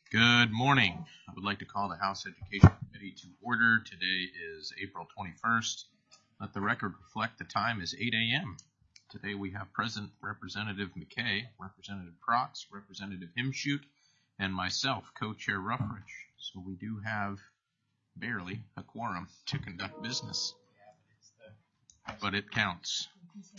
Good morning. I would like to call the House Education Committee to order. Today is April 21st. Let the record reflect the time is 8 a.m. Today we have present Representative McKay, Representative Prox, Representative Himshoot, and myself, Co-Chair Ruffridge. So we do have barely a quorum to conduct business, but it counts.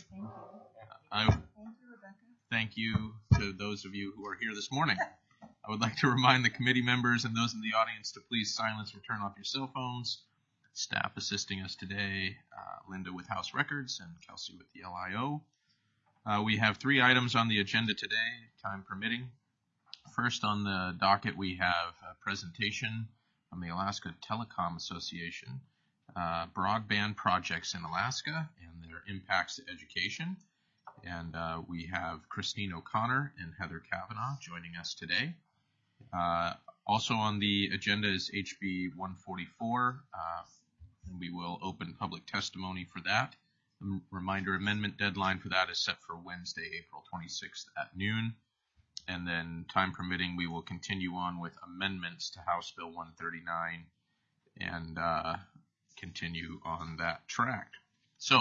Thank you to those of you who are here this morning. I would like to remind the committee members and those in the audience to please silence or turn off your cell phones. Staff assisting us today, Linda with House Records and Kelsey with the LIO. We have 3 items on the agenda today, time permitting. First on the docket we have a presentation from the Alaska Telecom Association, broadband projects in Alaska and their impacts to education. And we have Christine O'Connor and Heather Kavanaugh joining us today. Also on the agenda is HB 144, and we will open public testimony for that. The reminder amendment deadline for that is set for Wednesday, April 26th at noon. And then time permitting, we will continue on with amendments to House Bill 139 and continue on that track. So,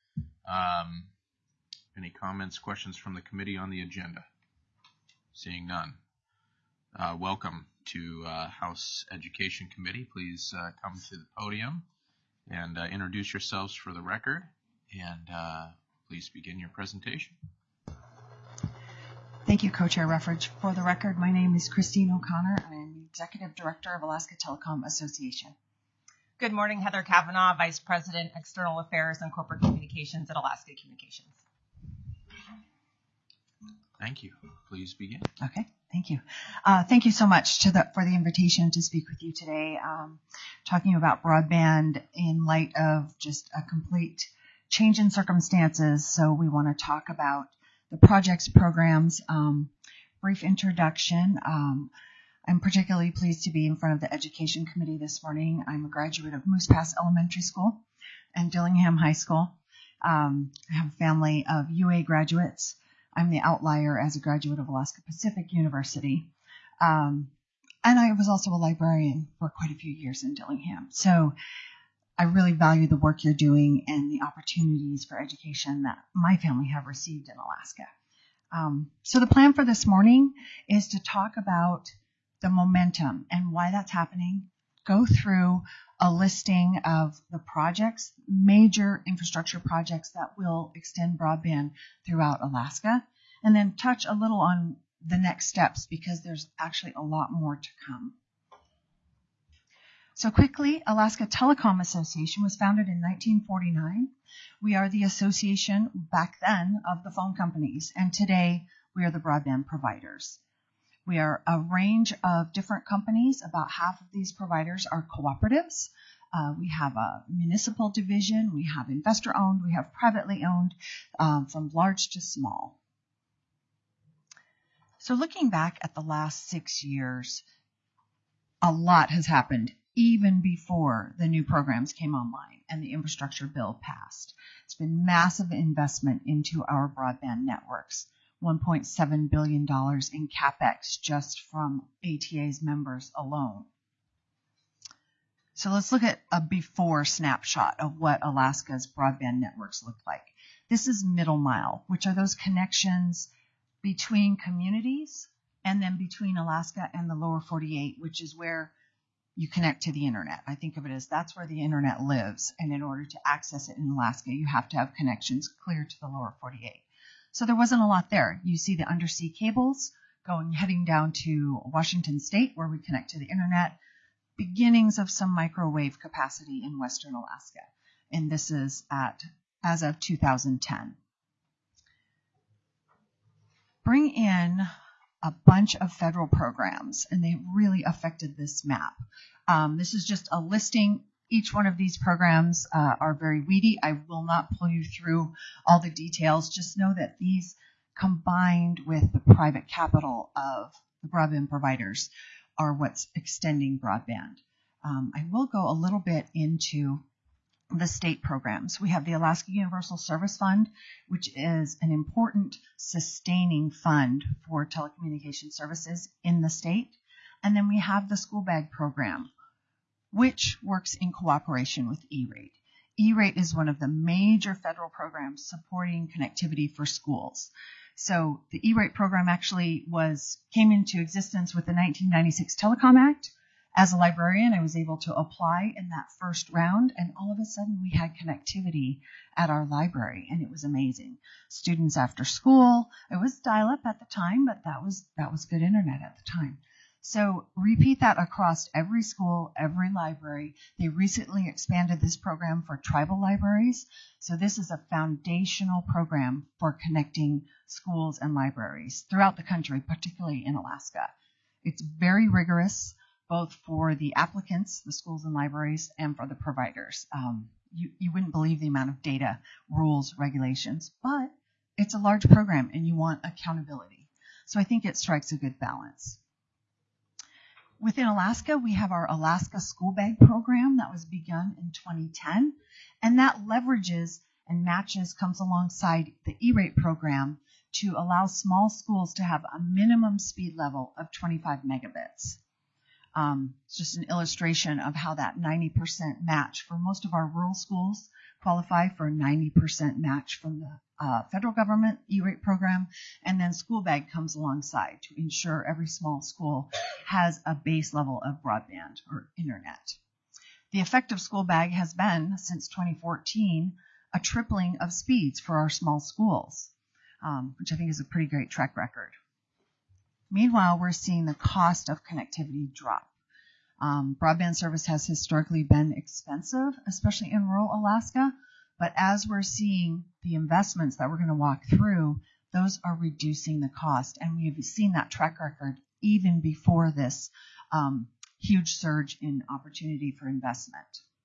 any comments, questions from the committee on the agenda? Seeing none. Welcome to House Education Committee. Please come to the podium and introduce yourselves for the record, and please begin your presentation. Thank you, Co-Chair Ruffridge. For the record, my name is Christine O'Connor. I am the Executive Director of Alaska Telecom Association. Good morning, Heather Kavanaugh, Vice President, External Affairs and Corporate Communications at Alaska Communications. Thank you. Please begin. Okay, thank you. Thank you so much for the invitation to speak with you today, talking about broadband in light of just a complete change in circumstances. So we want to talk about the projects, programs, brief introduction. I'm particularly pleased to be in front of the Education Committee this morning. I'm a graduate of Moose Pass Elementary School and Dillingham High School. I have a family of UA graduates. I'm the outlier as a graduate of Alaska Pacific University. And I was also a librarian for quite a few years in Dillingham. So I really value the work you're doing and the opportunities for education that my family have received in Alaska. So the plan for this morning is to talk about the momentum and why that's happening, go through a listing of the projects, major infrastructure projects that will extend broadband throughout Alaska, and then touch a little on the next steps because there's actually a lot more to come. So quickly, Alaska Telecom Association was founded in 1949. We are the association back then of the phone companies, and today we are the broadband providers. We are a range of different companies. About half of these providers are cooperatives. We have a municipal division. We have investor-owned. We have privately owned, from large to small. So looking back at the last 6 years, a lot has happened even before the new programs came online and the infrastructure bill passed. It's been massive investment into our broadband networks. $1.7 billion in CapEx just from ATA's members alone. So let's look at a before snapshot of what Alaska's broadband networks look like. This is middle mile, which are those connections between communities and then between Alaska and the lower 48, which is where you connect to the internet. I think of it as that's where the internet lives. And in order to access it in Alaska, you have to have connections clear to the lower 48. So there wasn't a lot there. You see the undersea cables heading down to Washington State where we connect to the internet, beginnings of some microwave capacity in Western Alaska. And this is as of 2010. Bring in a bunch of federal programs, and they really affected this map. This is just a listing. Each one of these programs are very weedy. I will not pull you through all the details. Just know that these, combined with the private capital of the broadband providers, are what's extending broadband. I will go a little bit into the state programs. We have the Alaska Universal Service Fund, which is an important sustaining fund for telecommunication services in the state. And then we have the school bag program, which works in cooperation with E-Rate. E-Rate is one of the major federal programs supporting connectivity for schools. So the E-Rate program actually came into existence with the 1996 Telecom Act. As a librarian, I was able to apply in that first round, and all of a sudden we had connectivity at our library, and it was amazing. Students after school, it was dial-up at the time, but that was good internet at the time. So repeat that across every school, every library. They recently expanded this program for tribal libraries. So this is a foundational program for connecting schools and libraries throughout the country, particularly in Alaska. It's very rigorous, both for the applicants, the schools and libraries, and for the providers. You wouldn't believe the amount of data, rules, regulations, but it's a large program and you want accountability. So I think it strikes a good balance. Within Alaska, we have our Alaska School Bag program that was begun in 2010, and that leverages and comes alongside the E-Rate program to allow small schools to have a minimum speed level of 25 megabits. It's just an illustration of how that 90% match for most of our rural schools qualify for a 90% match from the federal government E-Rate program, and then School Bag comes alongside to ensure every small school has a base level of broadband or internet. The effect of School Bag has been, since 2014, a tripling of speeds for our small schools, which I think is a pretty great track record. Meanwhile, we're seeing the cost of connectivity drop. Broadband service has historically been expensive, especially in rural Alaska, but as we're seeing the investments that we're going to walk through, those are reducing the cost, and we've seen that track record even before this huge surge in opportunity for investment.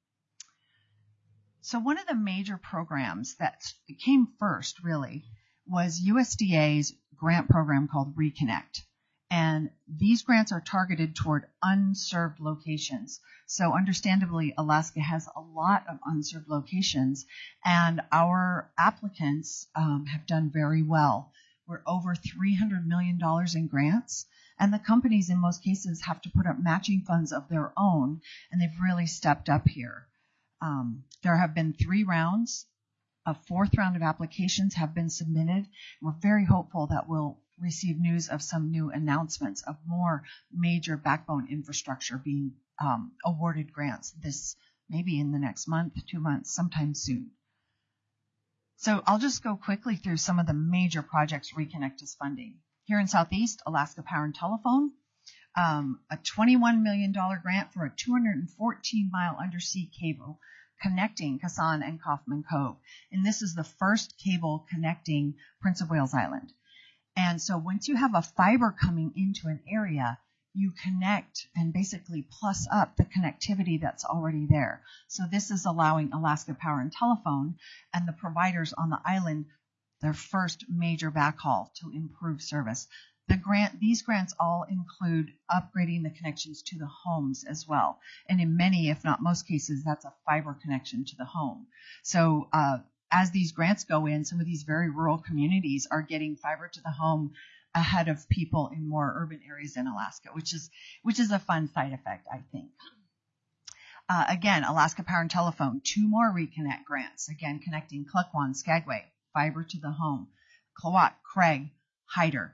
So one of the major programs that came first, really, was USDA's grant program called Reconnect. And these grants are targeted toward unserved locations. So understandably, Alaska has a lot of unserved locations, and our applicants have done very well. We're over $300 million in grants, and the companies in most cases have to put up matching funds of their own, and they've really stepped up here. There have been 3 rounds. A 4th round of applications have been submitted. We're very hopeful that we'll receive news of some new announcements of more major backbone infrastructure being awarded grants maybe in the next month, 2 months, sometime soon. So I'll just go quickly through some of the major projects Reconnect is funding. Here in Southeast, Alaska Power and Telephone, a $21 million grant for a 214-mile undersea cable connecting Kassan and Kaufman Cove. And this is the first cable connecting Prince of Wales Island. And so once you have a fiber coming into an area, you connect and basically plus up the connectivity that's already there. So this is allowing Alaska Power and Telephone and the providers on the island their first major backhaul to improve service. These grants all include upgrading the connections to the homes as well. And in many, if not most cases, that's a fiber connection to the home. So as these grants go in, some of these very rural communities are getting fiber to the home ahead of people in more urban areas in Alaska, which is a fun side effect, I think. Again, Alaska Power and Telephone, 2 more Reconnect grants, again connecting Klukwan, Skagway, fiber to the home, Klawat, Craig, Hyder.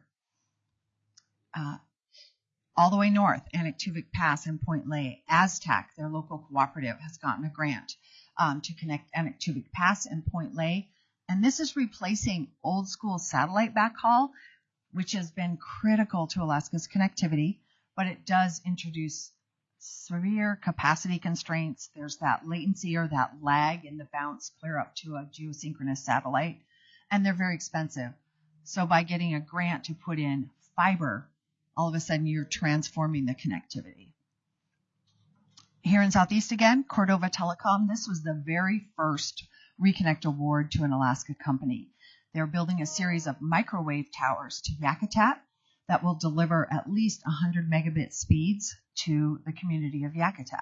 All the way north, Anaktuvuk Pass and Point Lay, Aztac, their local cooperative, has gotten a grant to connect Anaktuvuk Pass and Point Lay. And this is replacing old school satellite backhaul, which has been critical to Alaska's connectivity, but it does introduce severe capacity constraints. There's that latency or that lag in the bounce clear up to a geosynchronous satellite, and they're very expensive. So by getting a grant to put in fiber, all of a sudden you're transforming the connectivity. Here in Southeast again, Cordova Telecom, this was the very first Reconnect award to an Alaska company. They're building a series of microwave towers to Yakutat that will deliver at least 100 megabit speeds to the community of Yakutat.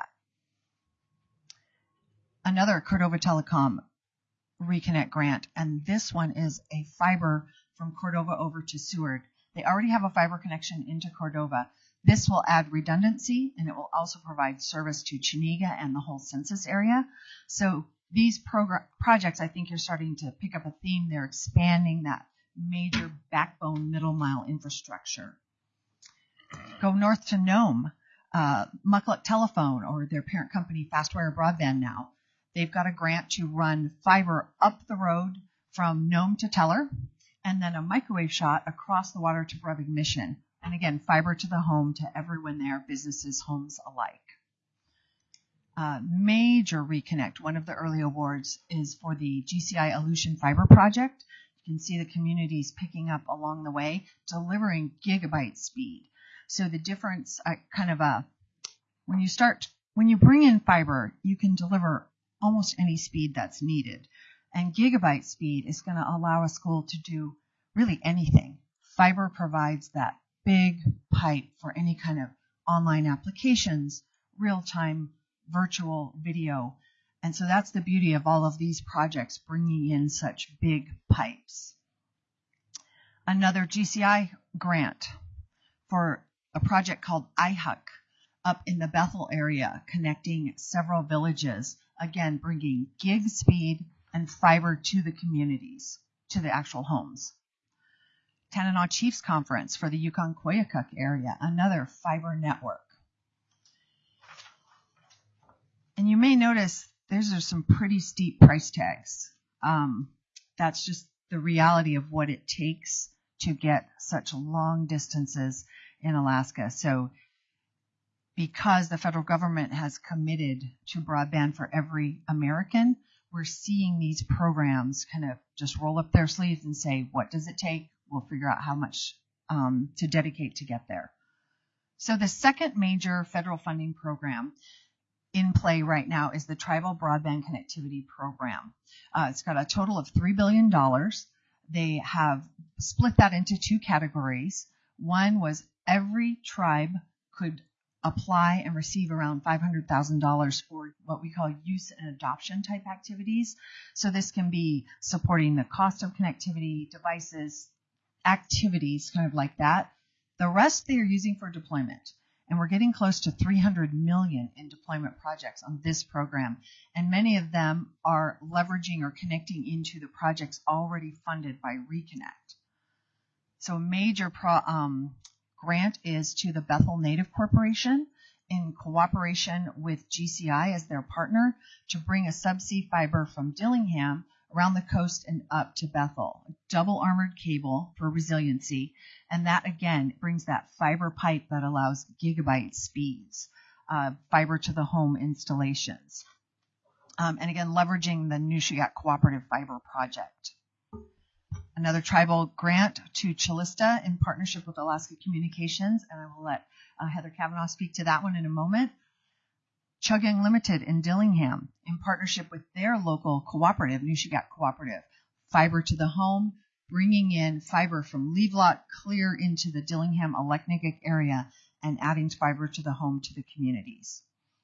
Another Cordova Telecom Reconnect grant, and this one is a fiber from Cordova over to Seward. They already have a fiber connection into Cordova. This will add redundancy, and it will also provide service to Chenega and the whole census area. So these projects, I think you're starting to pick up a theme. They're expanding that major backbone middle mile infrastructure. Go north to Nome, Muckluck Telephone, or their parent company, Fastwire Broadband now. They've got a grant to run fiber up the road from Nome to Teller, and then a microwave shot across the water to Brevig Mission. And again, fiber to the home to everyone there, businesses, homes alike. Major reconnect, one of the early awards is for the GCI Aleutian Fiber Project. You can see the communities picking up along the way, delivering gigabyte speed. So the difference, when you bring in fiber, you can deliver almost any speed that's needed. And gigabyte speed is going to allow a school to do really anything. Fiber provides that big pipe for any kind of online applications, real-time virtual video. And so that's the beauty of all of these projects, bringing in such big pipes. Another GCI grant for a project called IHUC up in the Bethel area, connecting several villages, again, bringing gig speed and fiber to the communities, to the actual homes. Tanana Chiefs Conference for the Yukon-Koyukuk area, another fiber network. And you may notice there's some pretty steep price tags. That's just the reality of what it takes to get such long distances in Alaska. So because the federal government has committed to broadband for every American, we're seeing these programs kind of just roll up their sleeves and say, what does it take? We'll figure out how much to dedicate to get there. So the second major federal funding program in play right now is the Tribal Broadband Connectivity Program. It's got a total of $3 billion. They have split that into two categories. One was every tribe could apply and receive around $500,000 for what we call use and adoption type activities. So this can be supporting the cost of connectivity, devices, activities, kind of like that. The rest they are using for deployment. And we're getting close to 300 million in deployment projects on this program. And many of them are leveraging or connecting into the projects already funded by Reconnect. So a major grant is to the Bethel Native Corporation in cooperation with GCI as their partner to bring a subsea fiber from Dillingham around the coast and up to Bethel. A double armored cable for resiliency. And that, again, brings that fiber pipe that allows gigabyte speeds, fiber to the home installations. And again, leveraging the Nushagak Cooperative Fiber Project. Another tribal grant to Chilista in partnership with Alaska Communications, and I will let Heather Kavanaugh speak to that one in a moment. Chugyung Limited in Dillingham, in partnership with their local cooperative, Nushagak Cooperative, fiber to the home, bringing in fiber from Levelot clear into the Dillingham-Aleknagik area and adding fiber to the home to the communities.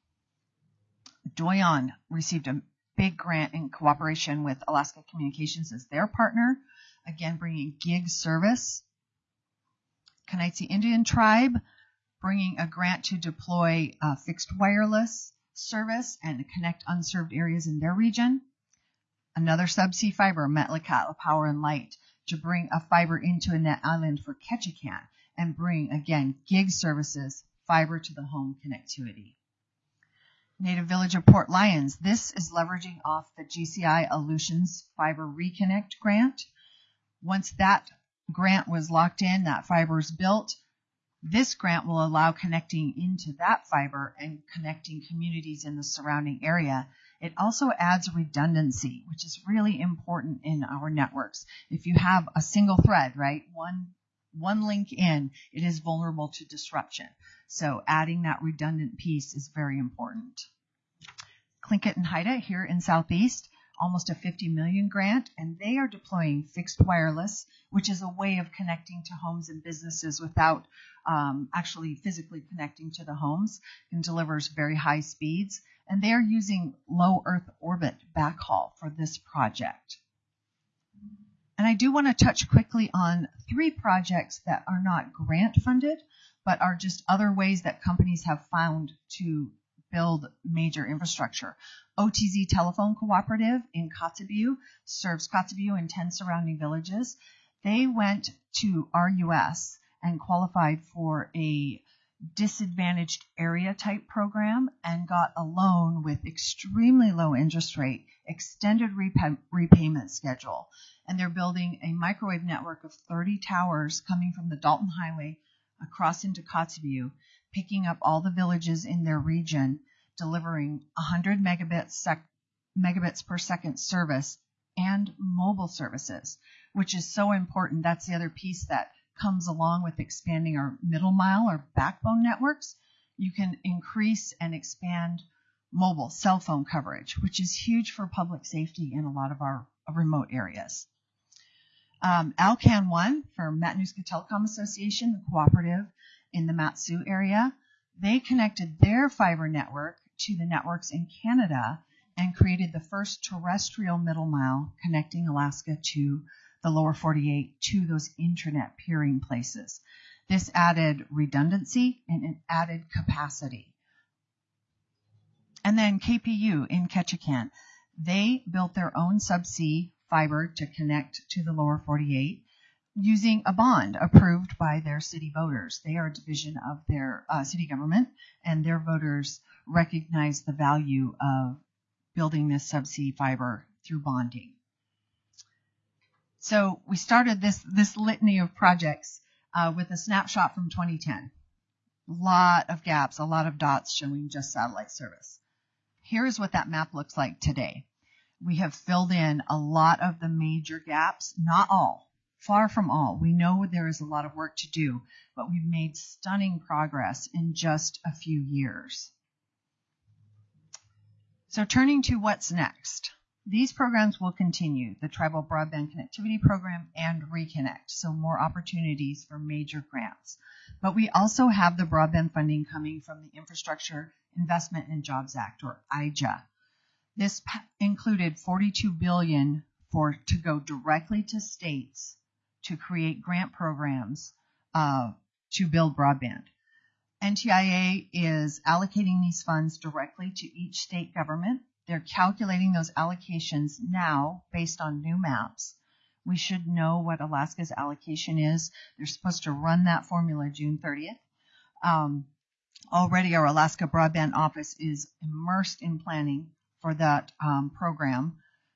Doyon received a big grant in cooperation with Alaska Communications as their partner, again bringing gig service. Kenaitze Indian Tribe bringing a grant to deploy fixed wireless service and to connect unserved areas in their region. Another subsea fiber, Metlakatla Power and Light, to bring a fiber into Annette Island for Ketchikan and bring, again, gig services, fiber to the home connectivity. Native Village of Port Lions, this is leveraging off the GCI Aleutians Fiber Reconnect grant. Once that grant was locked in, that fiber is built, this grant will allow connecting into that fiber and connecting communities in the surrounding area. It also adds redundancy, which is really important in our networks. If you have a single thread, right, one link in, it is vulnerable to disruption. So adding that redundant piece is very important. Tlingit and Haida here in Southeast, almost a $50 million grant, and they are deploying fixed wireless, which is a way of connecting to homes and businesses without actually physically connecting to the homes, and delivers very high speeds. And they are using low Earth orbit backhaul for this project. And I do want to touch quickly on 3 projects that are not grant funded, but are just other ways that companies have found to build major infrastructure. OTZ Telephone Cooperative in Kotzebue serves Kotzebue and 10 surrounding villages. They went to RUS and qualified for a disadvantaged area type program and got a loan with extremely low interest rate, extended repayment schedule. And they're building a microwave network of 30 towers coming from the Dalton Highway across into Kotzebue, picking up all the villages in their region, delivering 100 megabits per second service and mobile services, which is so important. That's the other piece that comes along with expanding our middle mile or backbone networks. You can increase and expand mobile cell phone coverage, which is huge for public safety in a lot of our remote areas. Alcan One for Matanuska Telecom Association, the cooperative in the Mat-Su area, they connected their fiber network to the networks in Canada and created the first terrestrial middle mile connecting Alaska to the lower 48 to those intranet peering places. This added redundancy and it added capacity. And then KPU in Ketchikan, they built their own subsea fiber to connect to the lower 48 using a bond approved by their city voters. They are a division of their city government, and their voters recognize the value of building this subsea fiber through bonding. So we started this litany of projects with a snapshot from 2010. A lot of gaps, a lot of dots showing just satellite service. Here's what that map looks like today. We have filled in a lot of the major gaps, not all, far from all. We know there is a lot of work to do, but we've made stunning progress in just a few years. So turning to what's next. These programs will continue, the Tribal Broadband Connectivity Program and Reconnect, so more opportunities for major grants. But we also have the broadband funding coming from the Infrastructure Investment and Jobs Act, or IJA. This included $42 billion to go directly to states to create grant programs to build broadband. NTIA is allocating these funds directly to each state government. They're calculating those allocations now based on new maps. We should know what Alaska's allocation is. They're supposed to run that formula June 30th. Already our Alaska Broadband Office is immersed in planning for that program.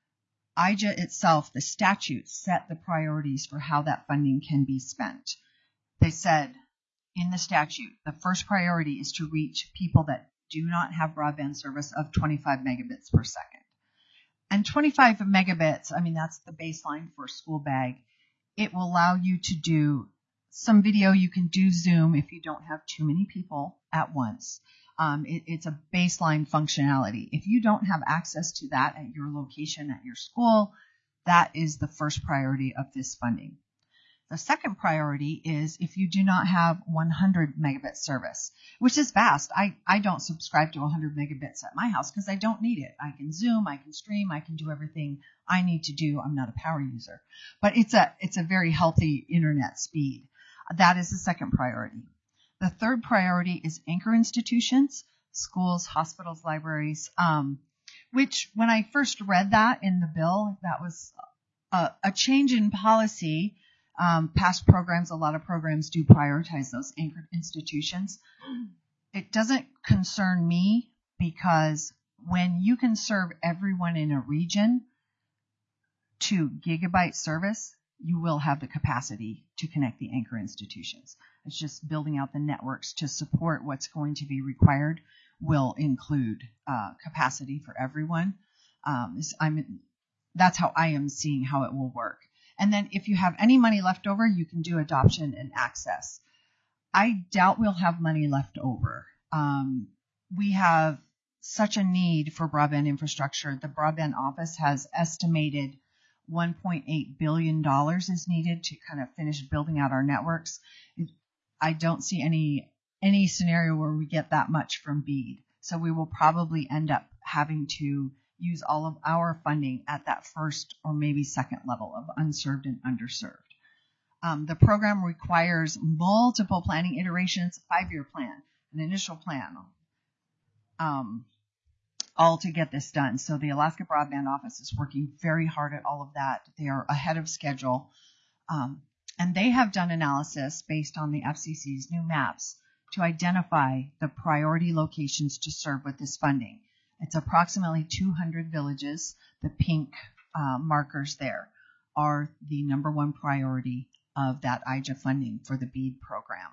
IJA itself, the statute, set the priorities for how that funding can be spent. They said in the statute, the first priority is to reach people that do not have broadband service of 25 megabits per second. And 25 megabits, I mean, that's the baseline for a school bag. It will allow you to do some video. You can do Zoom if you don't have too many people at once. It's a baseline functionality. If you don't have access to that at your location, at your school, that is the first priority of this funding. The second priority is if you do not have 100 megabit service, which is fast. I don't subscribe to 100 megabits at my house because I don't need it. I can Zoom, I can stream, I can do everything I need to do. I'm not a power user, but it's a very healthy internet speed. That is the second priority. The third priority is anchor institutions, schools, hospitals, libraries, which when I first read that in the bill, that was a change in policy. Past programs, a lot of programs do prioritize those anchored institutions. It doesn't concern me because when you can serve everyone in a region to gigabyte service, you will have the capacity to connect the anchor institutions. It's just building out the networks to support what's going to be required will include capacity for everyone. That's how I am seeing how it will work. And then if you have any money left over, you can do adoption and access. I doubt we'll have money left over. We have such a need for broadband infrastructure. The Broadband Office has estimated $1.8 billion is needed to kind of finish building out our networks. I don't see any scenario where we get that much from BEAD. So we will probably end up having to use all of our funding at that first or maybe second level of unserved and underserved. The program requires multiple planning iterations, a 5-year plan, an initial plan, all to get this done. So the Alaska Broadband Office is working very hard at all of that. They are ahead of schedule. And they have done analysis based on the FCC's new maps to identify the priority locations to serve with this funding. It's approximately 200 villages. The pink markers there are the number one priority of that IJA funding for the BEAD program.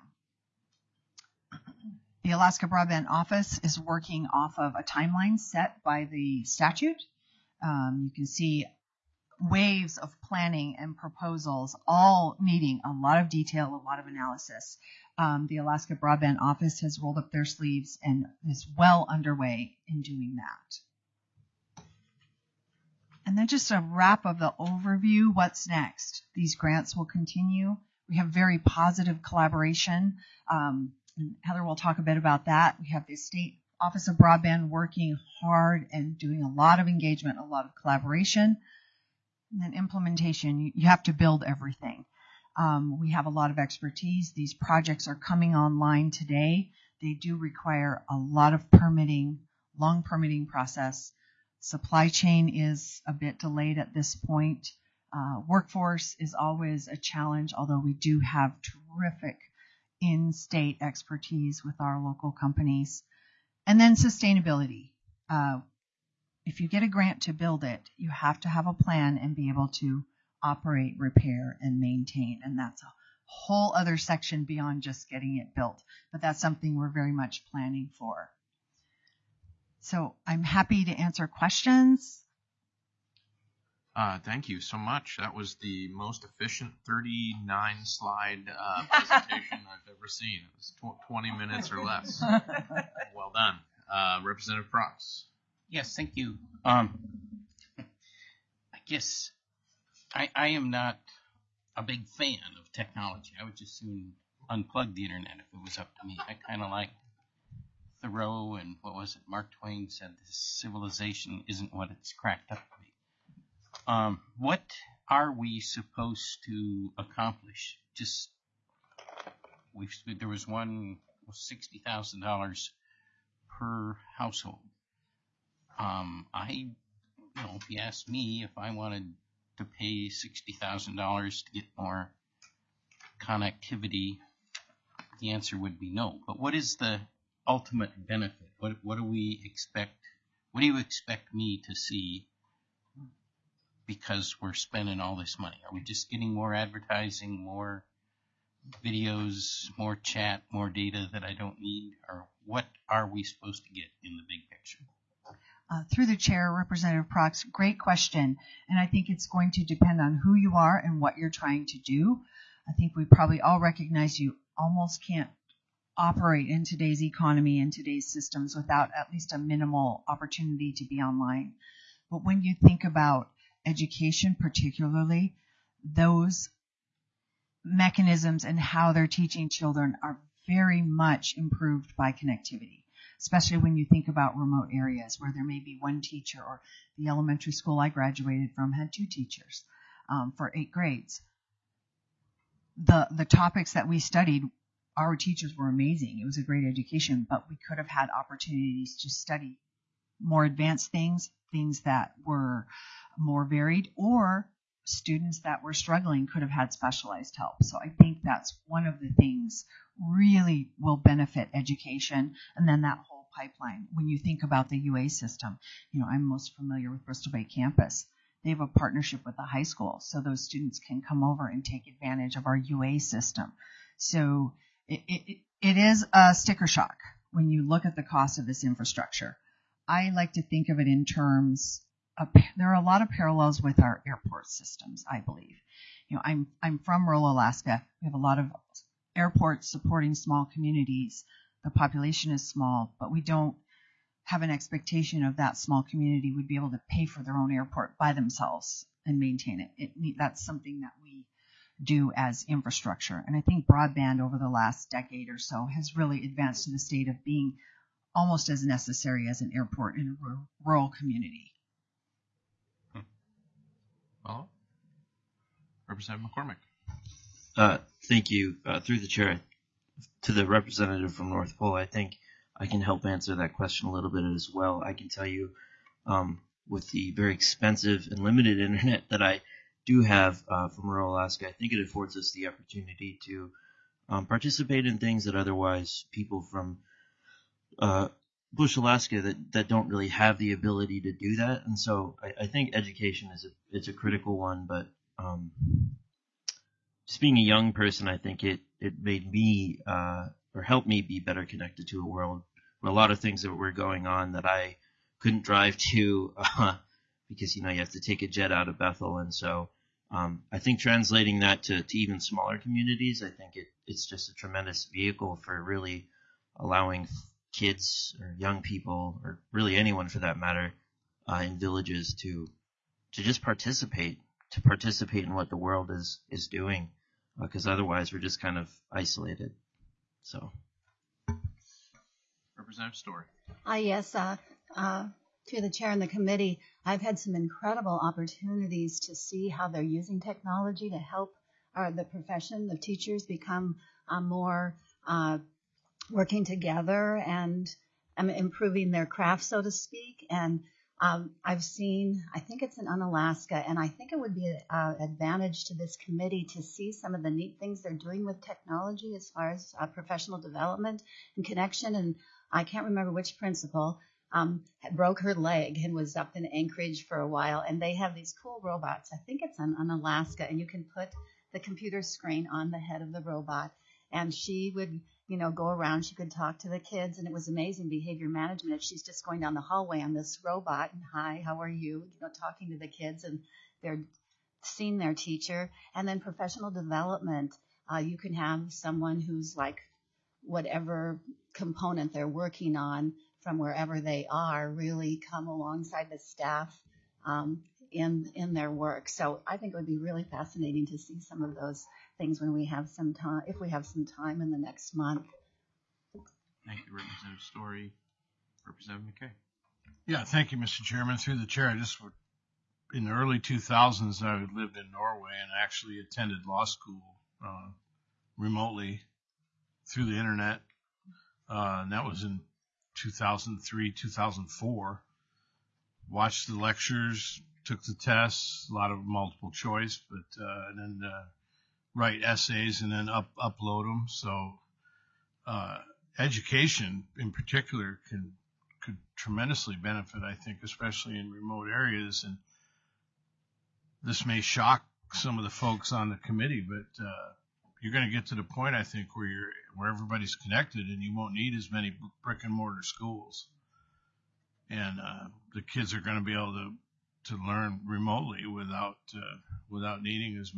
The Alaska Broadband Office is working off of a timeline set by the statute. You can see waves of planning and proposals, all needing a lot of detail, a lot of analysis. The Alaska Broadband Office has rolled up their sleeves and is well underway in doing that. And then just a wrap of the overview, what's next? These grants will continue. We have very positive collaboration. And Heather will talk a bit about that. We have the State Office of Broadband working hard and doing a lot of engagement, a lot of collaboration. And then implementation, you have to build everything. We have a lot of expertise. These projects are coming online today. They do require a lot of permitting, long permitting process. Supply chain is a bit delayed at this point. Workforce is always a challenge, although we do have terrific in-state expertise with our local companies. And then sustainability. If you get a grant to build it, you have to have a plan and be able to operate, repair, and maintain. And that's a whole other section beyond just getting it built. But that's something we're very much planning for. So I'm happy to answer questions. Thank you so much. That was the most efficient 39-slide presentation I've ever seen. It was 20 minutes or less. Well done. Representative Prox. Yes, thank you. I guess I am not a big fan of technology. I would just soon unplug the internet if it was up to me. I kind of like Thoreau and what was it? Mark Twain said, "This civilization isn't what it's cracked up to be." What are we supposed to accomplish? There was one $60,000 per household. If you asked me if I wanted to pay $60,000 to get more connectivity, the answer would be no. But what is the ultimate benefit? What do we expect? What do you expect me to see because we're spending all this money? Are we just getting more advertising, more videos, more chat, more data that I don't need? Or what are we supposed to get in the big picture? Through the chair, Representative Prox, great question. And I think it's going to depend on who you are and what you're trying to do. I think we probably all recognize you almost can't operate in today's economy and today's systems without at least a minimal opportunity to be online. But when you think about education particularly, those mechanisms and how they're teaching children are very much improved by connectivity. Especially when you think about remote areas where there may be one teacher, or the elementary school I graduated from had 2 teachers for 8 grades. The topics that we studied, our teachers were amazing. It was a great education, but we could have had opportunities to study more advanced things that were more varied, or students that were struggling could have had specialized help. So I think that's one of the things really will benefit education, and then that whole pipeline. When you think about the UA system, I'm most familiar with Bristol Bay campus. They have a partnership with the high school, so those students can come over and take advantage of our UA system. So it is a sticker shock when you look at the cost of this infrastructure. I like to think of it in terms of, there are a lot of parallels with our airport systems, I believe. I'm from rural Alaska. We have a lot of airports supporting small communities. The population is small, but we don't have an expectation of that small community would be able to pay for their own airport by themselves and maintain it. That's something that we do as infrastructure. And I think broadband over the last decade or so has really advanced to the state of being almost as necessary as an airport in a rural community. Follow? Representative McCormick. Thank you. Through the chair, to the representative from North Pole, I think I can help answer that question a little bit as well. I can tell you, with the very expensive and limited internet that I do have from rural Alaska, I think it affords us the opportunity to participate in things that otherwise people from Bush, Alaska, that don't really have the ability to do that. And so I think education is a critical one, but just being a young person, I think it made me or helped me be better connected to a world where a lot of things that were going on that I couldn't drive to because, you have to take a jet out of Bethel. And so I think translating that to even smaller communities, I think it's just a tremendous vehicle for really allowing kids or young people, or really anyone for that matter, in villages to just participate in what the world is doing, because otherwise we're just kind of isolated. So, Representative Story. Yes, to the chair and the committee, I've had some incredible opportunities to see how they're using technology to help the profession of teachers become more working together and improving their craft, so to speak. And I've seen, I think it's in Unalaska, and I think it would be an advantage to this committee to see some of the neat things they're doing with technology as far as professional development and connection. And I can't remember which principal broke her leg and was up in Anchorage for a while. And they have these cool robots. I think it's in Unalaska, and you can put the computer screen on the head of the robot. And she would, go around. She could talk to the kids, and it was amazing behavior management. If she's just going down the hallway on this robot, and hi, how are you? Talking to the kids, and they're seeing their teacher. And then professional development. You can have someone who's like whatever component they're working on from wherever they are really come alongside the staff in their work. So I think it would be really fascinating to see some of those things when we have some time, if we have some time in the next month. Thank you, Representative Story. Representative McKay. Yeah, thank you, Mr. Chairman. Through the chair, in the early 2000s, I lived in Norway and actually attended law school remotely through the internet. And that was in 2003, 2004. Watched the lectures, took the tests, a lot of multiple choice, but and then write essays and then upload them. So education in particular could tremendously benefit, I think, especially in remote areas. And this may shock some of the folks on the committee, but you're going to get to the point, I think, where everybody's connected and you won't need as many brick and mortar schools. And the kids are going to be able to learn remotely without needing as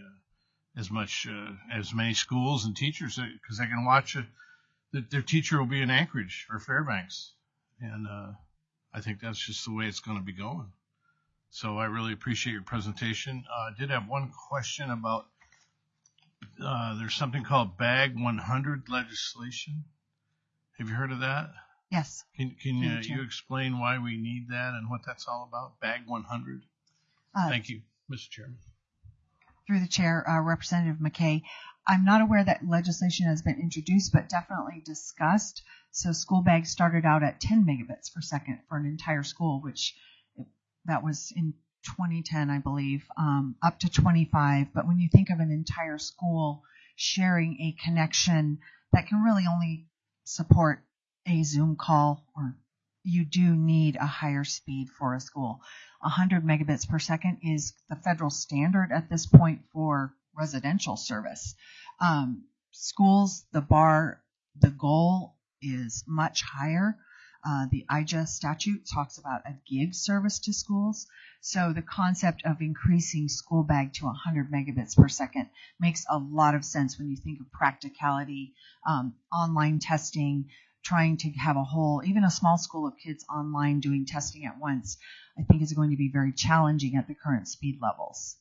many schools and teachers, because they can watch their teacher will be in Anchorage or Fairbanks, and I think that's just the way it's going to be going. So I really appreciate your presentation. I did have one question about there's something called BAG 100 legislation. Have you heard of that? Yes. Can you explain why we need that and what that's all about? BAG 100. Thank you, Mr. Chairman. Through the chair, Representative McKay, I'm not aware that legislation has been introduced, but definitely discussed. So school bags started out at 10 megabits per second for an entire school, which that was in 2010, I believe, up to 25. But when you think of an entire school sharing a connection that can really only support a Zoom call, or you do need a higher speed for a school. 100 megabits per second is the federal standard at this point for residential service. Schools, the goal is much higher. The IJA statute talks about a gig service to schools. So the concept of increasing school bag to 100 megabits per second makes a lot of sense when you think of practicality, online testing, trying to have even a small school of kids online doing testing at once, I think is going to be very challenging at the current speed levels.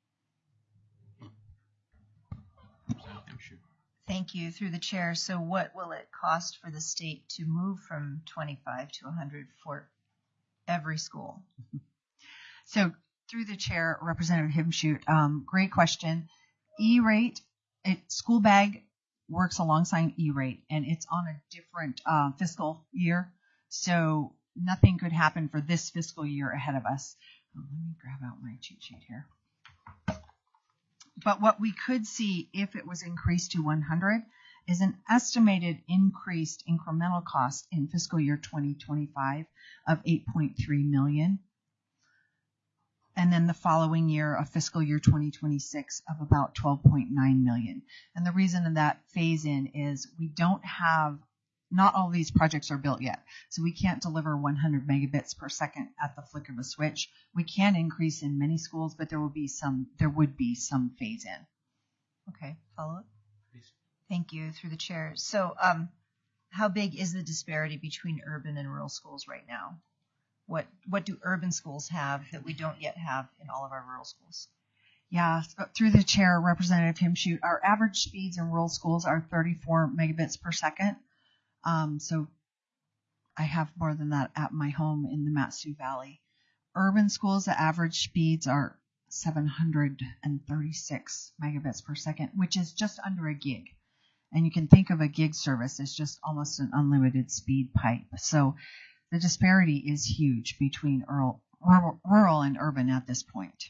Thank you. Through the chair, so what will it cost for the state to move from 25 to 100 for every school? So Through the chair, Representative Himshoot, great question. E-rate, school bag works alongside E-rate, and it's on a different fiscal year, so nothing could happen for this fiscal year ahead of us. Let me grab out my cheat sheet here. But what we could see if it was increased to 100 is an estimated increased incremental cost in fiscal year 2025 of $8.3 million. And then the following year of fiscal year 2026 of about $12.9 million. And the reason of that phase in is we don't have, not all these projects are built yet. So we can't deliver 100 megabits per second at the flick of a switch. We can increase in many schools, but there would be some phase in. Okay, follow up. Please. Thank you, through the chair. So how big is the disparity between urban and rural schools right now? What do urban schools have that we don't yet have in all of our rural schools? Yeah, through the chair, Representative Himshoot, our average speeds in rural schools are 34 megabits per second. So I have more than that at my home in the Mat-Su Valley. Urban schools, the average speeds are 736 megabits per second, which is just under a gig. And you can think of a gig service as just almost an unlimited speed pipe. So the disparity is huge between rural and urban at this point.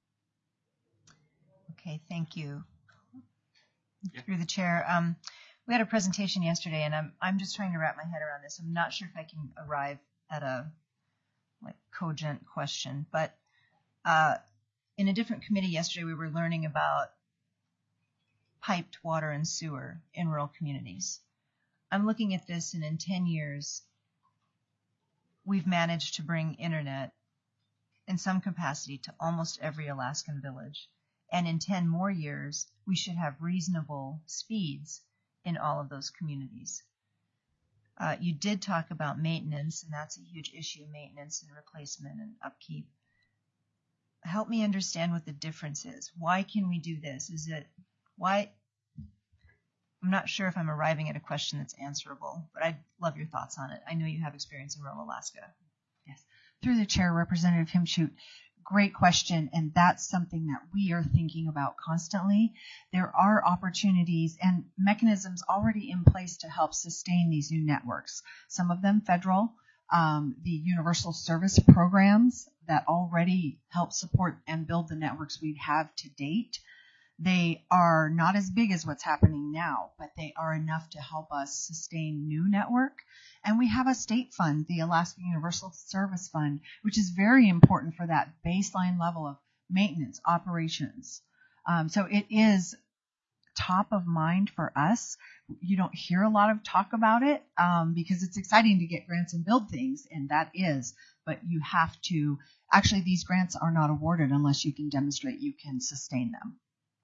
Okay, thank you. Yeah. Through the chair, we had a presentation yesterday, and I'm just trying to wrap my head around this. I'm not sure if I can arrive at a cogent question, but in a different committee yesterday, we were learning about piped water and sewer in rural communities. I'm looking at this, and in 10 years, we've managed to bring internet in some capacity to almost every Alaskan village. And in 10 more years, we should have reasonable speeds in all of those communities. You did talk about maintenance, and that's a huge issue, maintenance and replacement and upkeep. Help me understand what the difference is. Why can we do this? Why? I'm not sure if I'm arriving at a question that's answerable, but I'd love your thoughts on it. I know you have experience in rural Alaska. Yes. Through the chair, Representative Himshoot, great question, and that's something that we are thinking about constantly. There are opportunities and mechanisms already in place to help sustain these new networks. Some of them federal, the universal service programs that already help support and build the networks we have to date. They are not as big as what's happening now, but they are enough to help us sustain new network. And we have a state fund, the Alaska Universal Service Fund, which is very important for that baseline level of maintenance operations. So it is top of mind for us. You don't hear a lot of talk about it because it's exciting to get grants and build things, and that is. But you have to, actually these grants are not awarded unless you can demonstrate you can sustain them.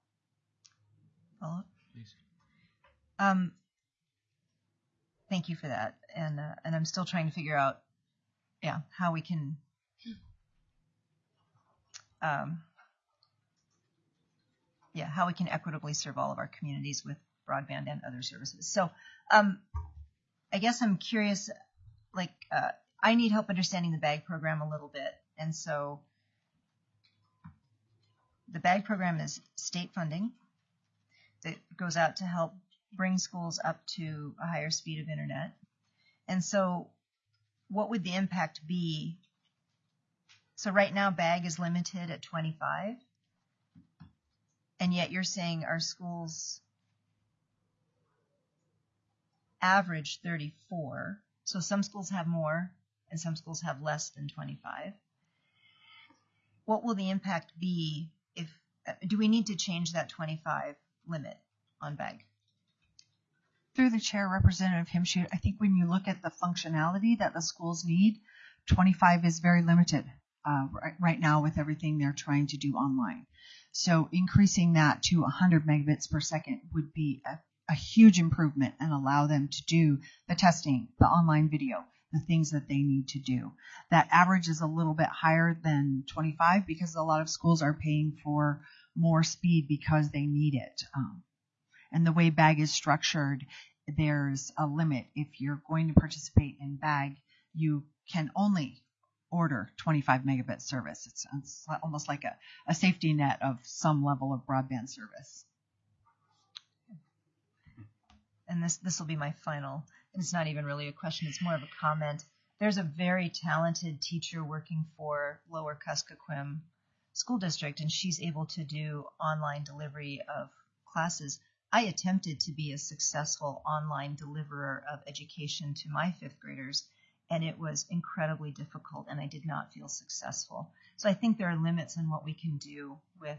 Please. Thank you for that, and I'm still trying to figure out, how we can, how we can equitably serve all of our communities with broadband and other services. So, I guess I'm curious, I need help understanding the BAG program a little bit, and so the BAG program is state funding that goes out to help bring schools up to a higher speed of internet. And so what would the impact be? So right now BAG is limited at 25, and yet you're saying our schools average 34. So some schools have more and some schools have less than 25. What will the impact be do we need to change that 25 limit on BAG? Through the chair, Representative Himshoot, I think when you look at the functionality that the schools need, 25 is very limited right now with everything they're trying to do online. So increasing that to 100 megabits per second would be a huge improvement and allow them to do the testing, the online video, the things that they need to do. That average is a little bit higher than 25 because a lot of schools are paying for more speed because they need it. And the way BAG is structured, there's a limit. If you're going to participate in BAG, you can only order 25 megabit service. It's almost like a safety net of some level of broadband service. And this will be my final, and it's not even really a question, it's more of a comment. There's a very talented teacher working for Lower Kuskokwim School District, and she's able to do online delivery of classes. I attempted to be a successful online deliverer of education to my fifth graders, and it was incredibly difficult, and I did not feel successful. So I think there are limits on what we can do with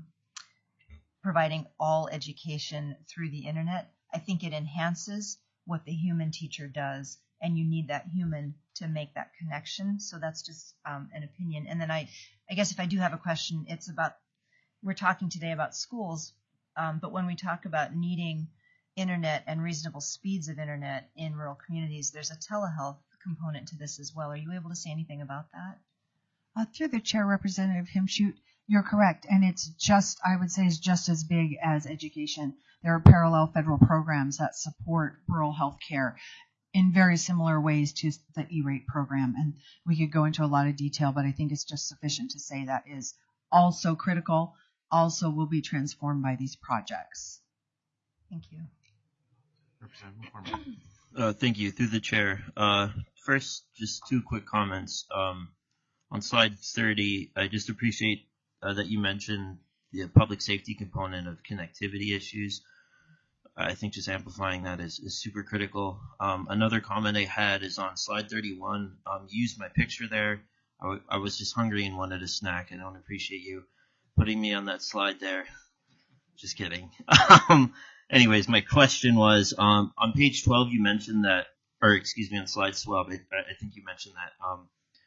providing all education through the internet. I think it enhances what the human teacher does, and you need that human to make that connection. So that's just an opinion. And then I guess if I do have a question, it's about, we're talking today about schools, but when we talk about needing internet and reasonable speeds of internet in rural communities, there's a telehealth component to this as well. Are you able to say anything about that? Through the chair, Representative Himschoot, you're correct. And it's just, I would say, is just as big as education. There are parallel federal programs that support rural health care in very similar ways to the E-rate program. And we could go into a lot of detail, but I think it's just sufficient to say that is also critical, also will be transformed by these projects. Thank you. Representative McCormick. Thank you. Through the chair. First, just two quick comments. On slide 30, I just appreciate that you mentioned the public safety component of connectivity issues. I think just amplifying that is super critical. Another comment I had is on slide 31. You used my picture there. I was just hungry and wanted a snack. I don't appreciate you putting me on that slide there. Just kidding. Anyways, my question was, on page 12, you mentioned that, or excuse me, on slide 12, I think you mentioned that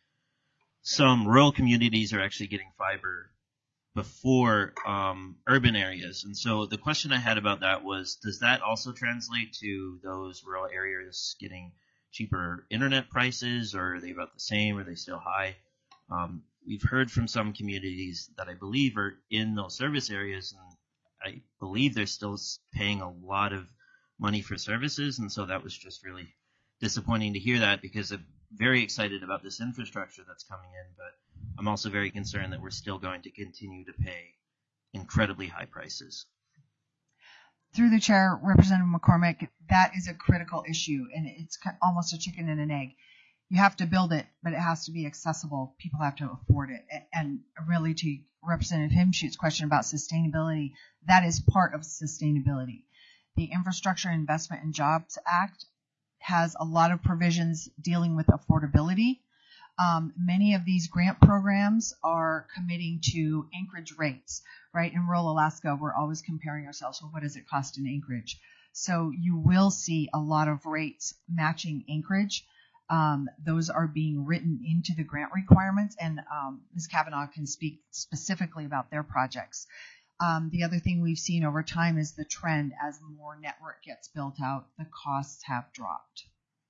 some rural communities are actually getting fiber before urban areas. And so the question I had about that was, does that also translate to those rural areas getting cheaper internet prices, or are they about the same? Are they still high? We've heard from some communities that I believe are in those service areas, and I believe they're still paying a lot of money for services. And so that was just really disappointing to hear that, because I'm very excited about this infrastructure that's coming in, but I'm also very concerned that we're still going to continue to pay incredibly high prices. Through the chair, Representative McCormick, that is a critical issue, and it's almost a chicken and an egg. You have to build it, but it has to be accessible. People have to afford it. And really, to Representative Himschoot's question about sustainability, that is part of sustainability. The Infrastructure Investment and Jobs Act has a lot of provisions dealing with affordability. Many of these grant programs are committing to Anchorage rates, right? In rural Alaska, we're always comparing ourselves. Well, what does it cost in Anchorage? So you will see a lot of rates matching Anchorage. Those are being written into the grant requirements, and Ms. Kavanaugh can speak specifically about their projects. The other thing we've seen over time is the trend as more network gets built out, the costs have dropped.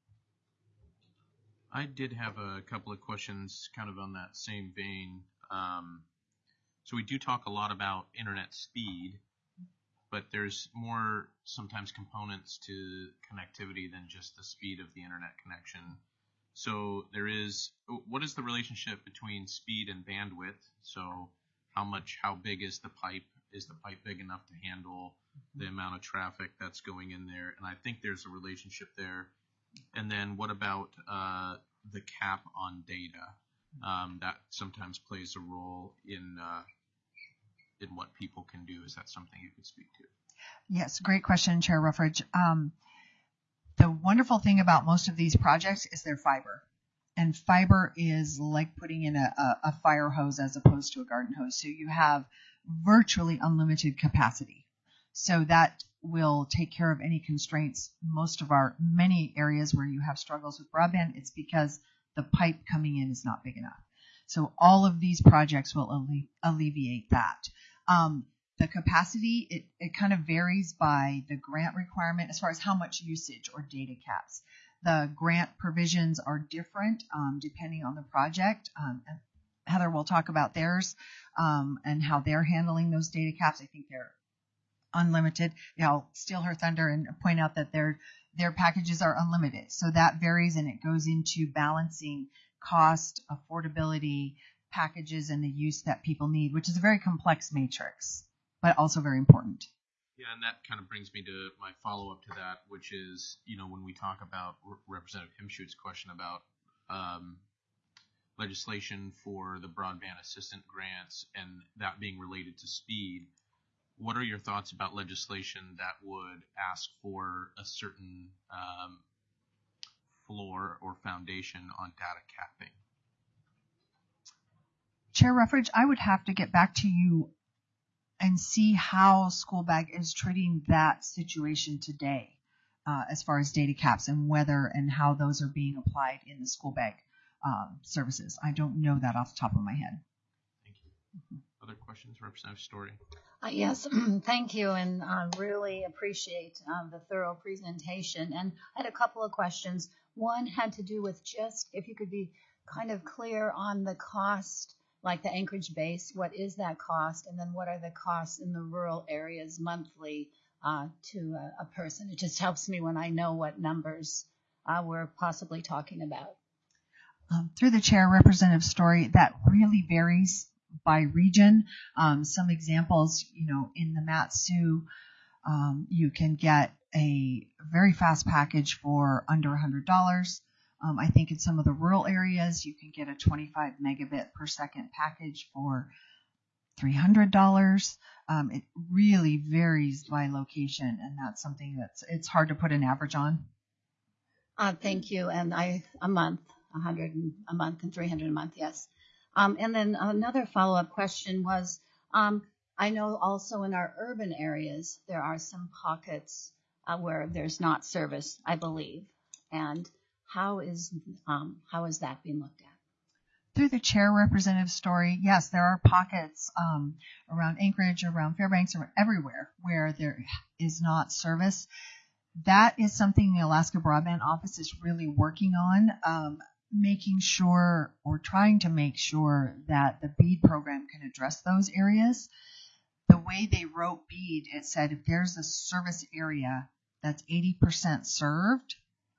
I did have a couple of questions kind of on that same vein. So we do talk a lot about internet speed, but there's more sometimes components to connectivity than just the speed of the internet connection. So what is the relationship between speed and bandwidth? So how big is the pipe? Is the pipe big enough to handle the amount of traffic that's going in there? And I think there's a relationship there. And then what about the cap on data? That sometimes plays a role in what people can do. Is that something you could speak to? Yes, great question, Chair Ruffridge. The wonderful thing about most of these projects is they're fiber. And fiber is like putting in a fire hose as opposed to a garden hose. So you have virtually unlimited capacity. So that will take care of any constraints. Many areas where you have struggles with broadband, it's because the pipe coming in is not big enough. So all of these projects will alleviate that. The capacity, it kind of varies by the grant requirement as far as how much usage or data caps. The grant provisions are different depending on the project. Heather will talk about theirs and how they're handling those data caps. I think they're unlimited. I'll steal her thunder and point out that their packages are unlimited. So that varies, and it goes into balancing cost, affordability, packages, and the use that people need, which is a very complex matrix, but also very important. Yeah, and that kind of brings me to my follow-up to that, which is, when we talk about Representative Himschutz's question about legislation for the broadband assistant grants and that being related to speed, what are your thoughts about legislation that would ask for a certain floor or foundation on data capping? Chair Ruffridge, I would have to get back to you and see how Schoolbag is treating that situation today as far as data caps and whether and how those are being applied in the Schoolbag services. I don't know that off the top of my head. Thank you. Other questions, Representative Story? Yes, thank you, and really appreciate the thorough presentation. And I had a couple of questions. One had to do with just if you could be kind of clear on the cost, like the Anchorage base, what is that cost? And then what are the costs in the rural areas monthly to a person? It just helps me when I know what numbers we're possibly talking about. Through the chair, Representative Story, that really varies by region. Some examples, in the Mat-Su, you can get a very fast package for under $100. I think in some of the rural areas, you can get a 25 megabit per second package for $300. It really varies by location, and that's something it's hard to put an average on. Thank you. And a month, 100 a month and 300 a month, yes. And then another follow-up question was, I know also in our urban areas, there are some pockets where there's not service, I believe. And how is that being looked at? Through the chair, Representative Story, yes, there are pockets around Anchorage, around Fairbanks, or everywhere where there is not service. That is something the Alaska Broadband Office is really working on, making sure or trying to make sure that the BEAD program can address those areas. The way they wrote BEAD, it said if there's a service area that's 80% served,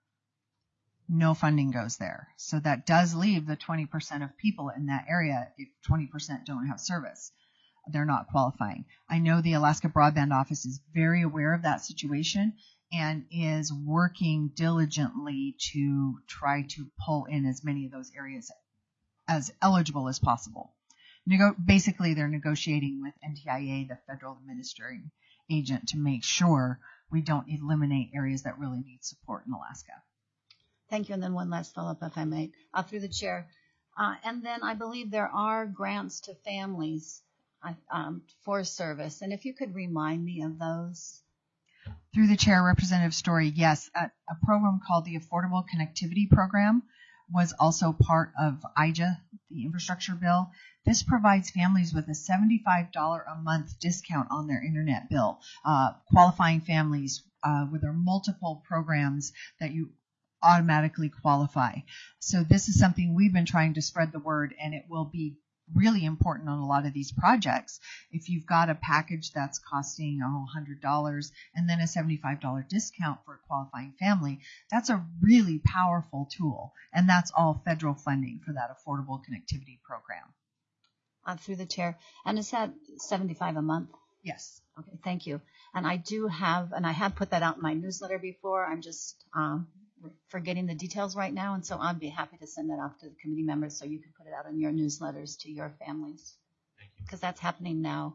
no funding goes there. So that does leave the 20% of people in that area. If 20% don't have service, they're not qualifying. I know the Alaska Broadband Office is very aware of that situation and is working diligently to try to pull in as many of those areas as eligible as possible. Basically, they're negotiating with NTIA, the federal administering agent, to make sure we don't eliminate areas that really need support in Alaska. Thank you. And then one last follow-up, if I may, through the chair. And then I believe there are grants to families for service. And if you could remind me of those. Through the chair, Representative Story, yes, a program called the Affordable Connectivity Program was also part of IJA, the infrastructure bill. This provides families with a $75 a month discount on their internet bill. Qualifying families with their multiple programs that you automatically qualify. So this is something we've been trying to spread the word, and it will be really important on a lot of these projects. If you've got a package that's costing $100 and then a $75 discount for a qualifying family, that's a really powerful tool, and that's all federal funding for that Affordable Connectivity Program. Through the chair. And is that $75 a month? Yes. Okay, thank you. And I do have, and I have put that out in my newsletter before. I'm just forgetting the details right now, and so I'd be happy to send that off to the committee members so you can put it out in your newsletters to your families. Thank you. Because that's happening now.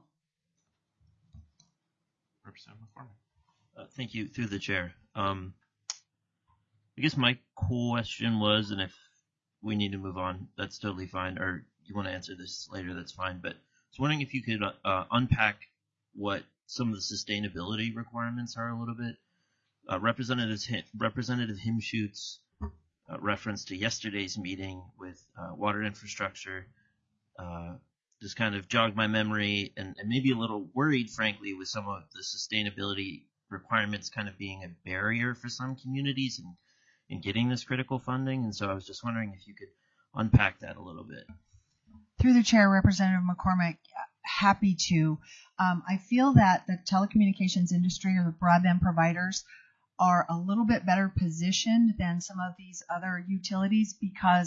Representative McCormick. Thank you. Through the chair. I guess my question was, and if we need to move on, that's totally fine, or you want to answer this later, that's fine, but I was wondering if you could unpack what some of the sustainability requirements are a little bit. Representative Himschutz reference to yesterday's meeting with water infrastructure just kind of jogged my memory, and maybe a little worried, frankly, with some of the sustainability requirements kind of being a barrier for some communities in getting this critical funding. And so I was just wondering if you could unpack that a little bit. Through the chair, Representative McCormick, happy to. I feel that the telecommunications industry or the broadband providers are a little bit better positioned than some of these other utilities because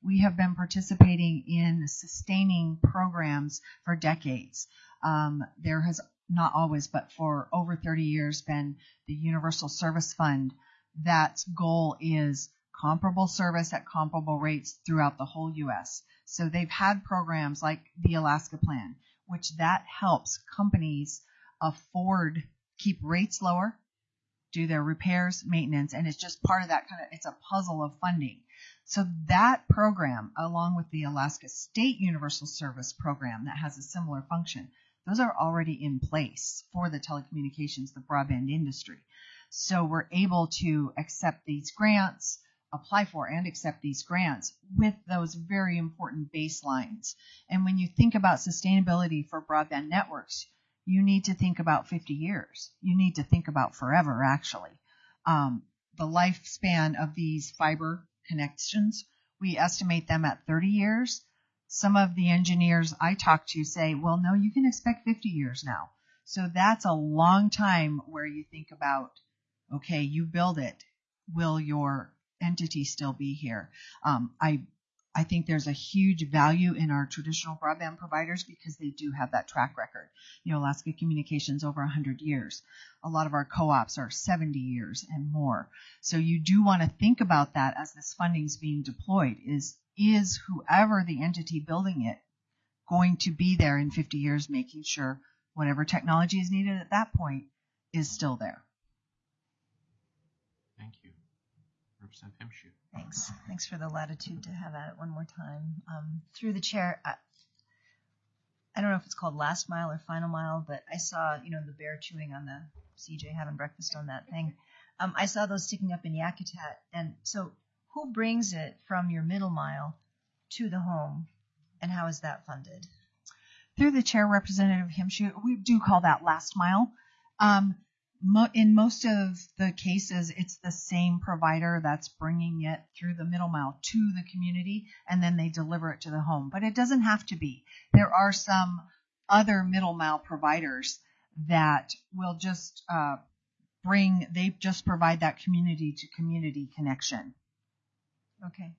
we have been participating in sustaining programs for decades. There has not always, but for over 30 years, been the Universal Service Fund. That goal is comparable service at comparable rates throughout the whole U.S. So they've had programs like the Alaska Plan, which that helps companies afford, keep rates lower, do their repairs, maintenance, and it's just part of that it's a puzzle of funding. So that program, along with the Alaska State Universal Service Program that has a similar function, those are already in place for the telecommunications, the broadband industry. So we're able to accept these grants, apply for and accept these grants with those very important baselines. And when you think about sustainability for broadband networks, you need to think about 50 years. You need to think about forever, actually. The lifespan of these fiber connections, we estimate them at 30 years. Some of the engineers I talk to say, well, no, you can expect 50 years now. So that's a long time where you think about, okay, you build it. Will your entity still be here? I think there's a huge value in our traditional broadband providers because they do have that track record. Alaska Communications over 100 years. A lot of our co-ops are 70 years and more. So you do want to think about that as this funding is being deployed. Is whoever the entity building it going to be there in 50 years, making sure whatever technology is needed at that point is still there? Thank you. Representative Himschoot. Thanks for the latitude to have at it one more time. Through the chair, I don't know if it's called last mile or final mile, but I saw, the bear chewing on the CJ having breakfast on that thing. I saw those sticking up in Yakutat. And so who brings it from your middle mile to the home, and how is that funded? Through the chair, Representative Himschoot, we do call that last mile. In most of the cases, it's the same provider that's bringing it through the middle mile to the community, and then they deliver it to the home. But it doesn't have to be. There are some other middle mile providers that will just they just provide that community to community connection. Okay.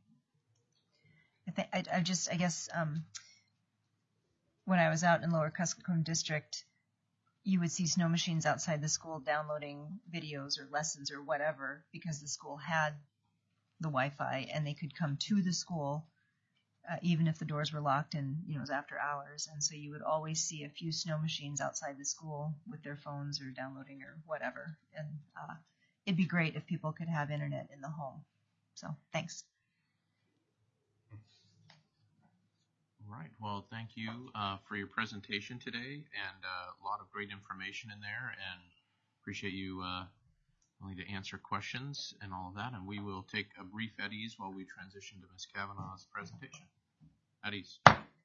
I guess when I was out in Lower Kuskokwim District, you would see snow machines outside the school downloading videos or lessons or whatever because the school had the Wi-Fi and they could come to the school even if the doors were locked and it was after hours. And so you would always see a few snow machines outside the school with their phones or downloading or whatever. And it'd be great if people could have internet in the home. So thanks. All right. Well, thank you for your presentation today, and a lot of great information in there, and appreciate you willing to answer questions and all of that. And we will take a brief at ease while we transition to Ms. Kavanaugh's presentation. At ease.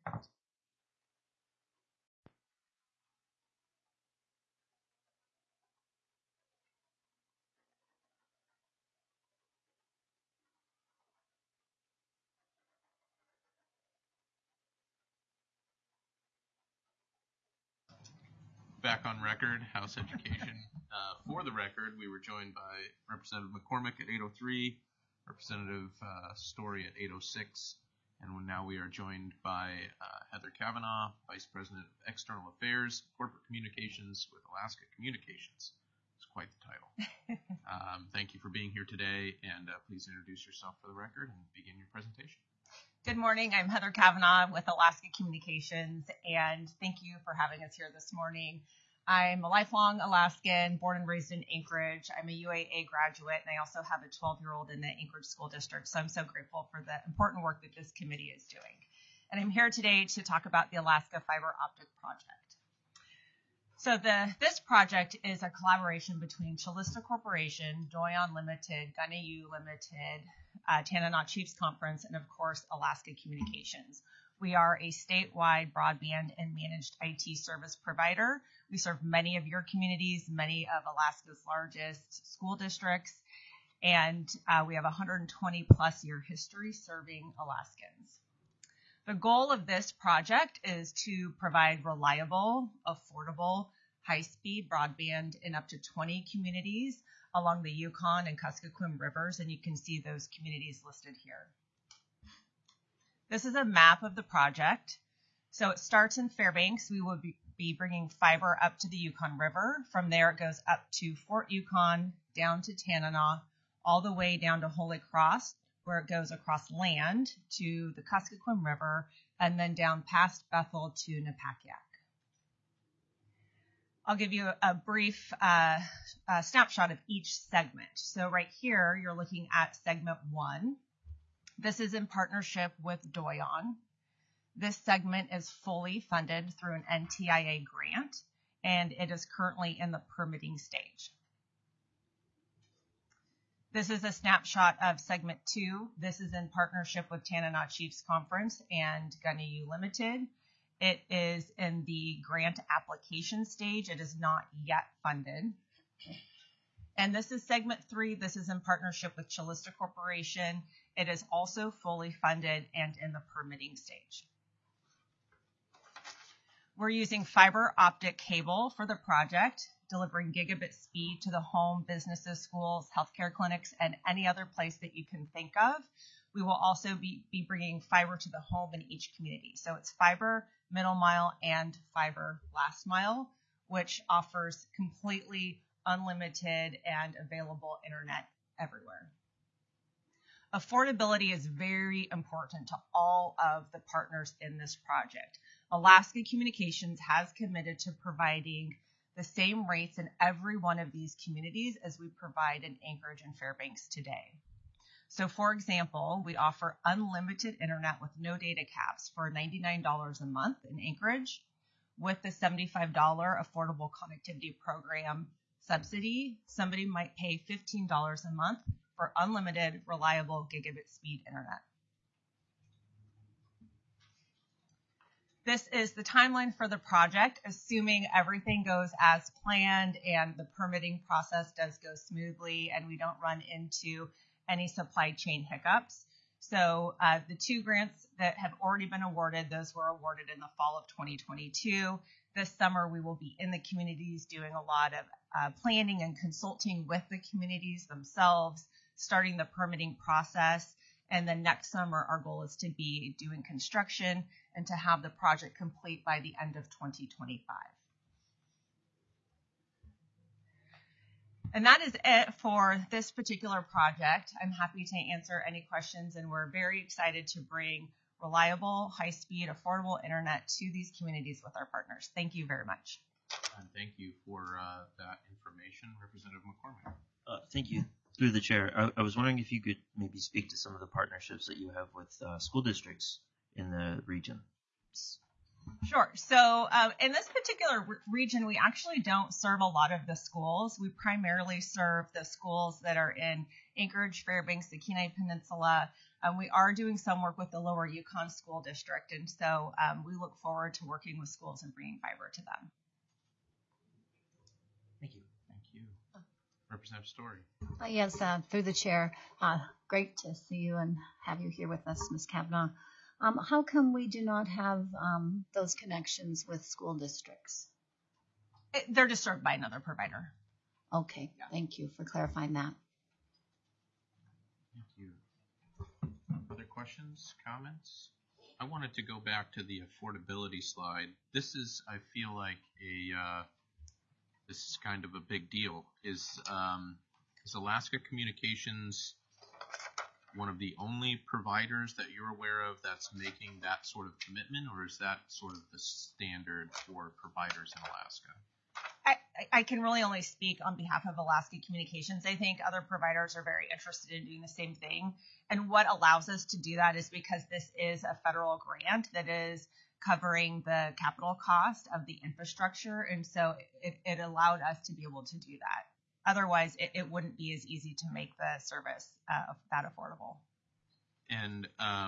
Back on record, House Education. For the record, we were joined by Representative McCormick at 8:03, Representative Story at 8:06, and now we are joined by Heather Kavanaugh, Vice President of External Affairs, Corporate Communications with Alaska Communications. It's quite the title. Thank you for being here today, and please introduce yourself for the record and begin your presentation. Good morning. I'm Heather Kavanaugh with Alaska Communications, and thank you for having us here this morning. I'm a lifelong Alaskan, born and raised in Anchorage. I'm a UAA graduate, and I also have a 12-year-old in the Anchorage School District, so I'm so grateful for the important work that this committee is doing. And I'm here today to talk about the Alaska Fiber Optic Project. So this project is a collaboration between Chalista Corporation, Doyon Limited, Gunneyu Limited, Tanana Chiefs Conference, and of course, Alaska Communications. We are a statewide broadband and managed IT service provider. We serve many of your communities, many of Alaska's largest school districts, and we have a 120 plus year history serving Alaskans. The goal of this project is to provide reliable, affordable, high-speed broadband in up to 20 communities along the Yukon and Kuskokwim rivers, and you can see those communities listed here. This is a map of the project. So it starts in Fairbanks. We will be bringing fiber up to the Yukon River. From there, it goes up to Fort Yukon, down to Tanana, all the way down to Holy Cross, where it goes across land to the Kuskokwim River, and then down past Bethel to Napakiak. I'll give you a brief snapshot of each segment. So right here, you're looking at segment 1. This is in partnership with Doyon. This segment is fully funded through an NTIA grant, and it is currently in the permitting stage. This is a snapshot of segment 2. This is in partnership with Tanana Chiefs Conference and Gunneyu Limited. It is in the grant application stage. It is not yet funded. And this is segment 3. This is in partnership with Chillista Corporation. It is also fully funded and in the permitting stage. We're using fiber optic cable for the project, delivering gigabit speed to the home, businesses, schools, healthcare clinics, and any other place that you can think of. We will also be bringing fiber to the home in each community. So it's fiber, middle mile, and fiber last mile, which offers completely unlimited and available internet everywhere. Affordability is very important to all of the partners in this project. Alaska Communications has committed to providing the same rates in every one of these communities as we provide in Anchorage and Fairbanks today. So for example, we offer unlimited internet with no data caps for $99 a month in Anchorage. With the $75 Affordable Connectivity Program subsidy, somebody might pay $15 a month for unlimited, reliable gigabit speed internet. This is the timeline for the project, assuming everything goes as planned and the permitting process does go smoothly and we don't run into any supply chain hiccups. So the 2 grants that have already been awarded, those were awarded in the fall of 2022. This summer, we will be in the communities doing a lot of planning and consulting with the communities themselves, starting the permitting process. And then next summer, our goal is to be doing construction and to have the project complete by the end of 2025. And that is it for this particular project. I'm happy to answer any questions, and we're very excited to bring reliable, high-speed, affordable internet to these communities with our partners. Thank you very much. And thank you for that information, Representative McCormick. Thank you. Through the chair, I was wondering if you could maybe speak to some of the partnerships that you have with school districts in the region. Sure. So in this particular region, we actually don't serve a lot of the schools. We primarily serve the schools that are in Anchorage, Fairbanks, the Kenai Peninsula. We are doing some work with the Lower Yukon School District, and so we look forward to working with schools and bringing fiber to them. Thank you. Thank you. Representative Story. Yes, through the chair. Great to see you and have you here with us, Ms. Kavanaugh. How come we do not have those connections with school districts? They're just served by another provider. Okay, yeah. Thank you for clarifying that. Thank you. Other questions, comments? I wanted to go back to the affordability slide. This is, I feel like, this is kind of a big deal. Is Alaska Communications one of the only providers that you're aware of that's making that sort of commitment, or is that sort of the standard for providers in Alaska? I can really only speak on behalf of Alaska Communications. I think other providers are very interested in doing the same thing. And what allows us to do that is because this is a federal grant that is covering the capital cost of the infrastructure. And so it allowed us to be able to do that. Otherwise, it wouldn't be as easy to make the service that affordable. And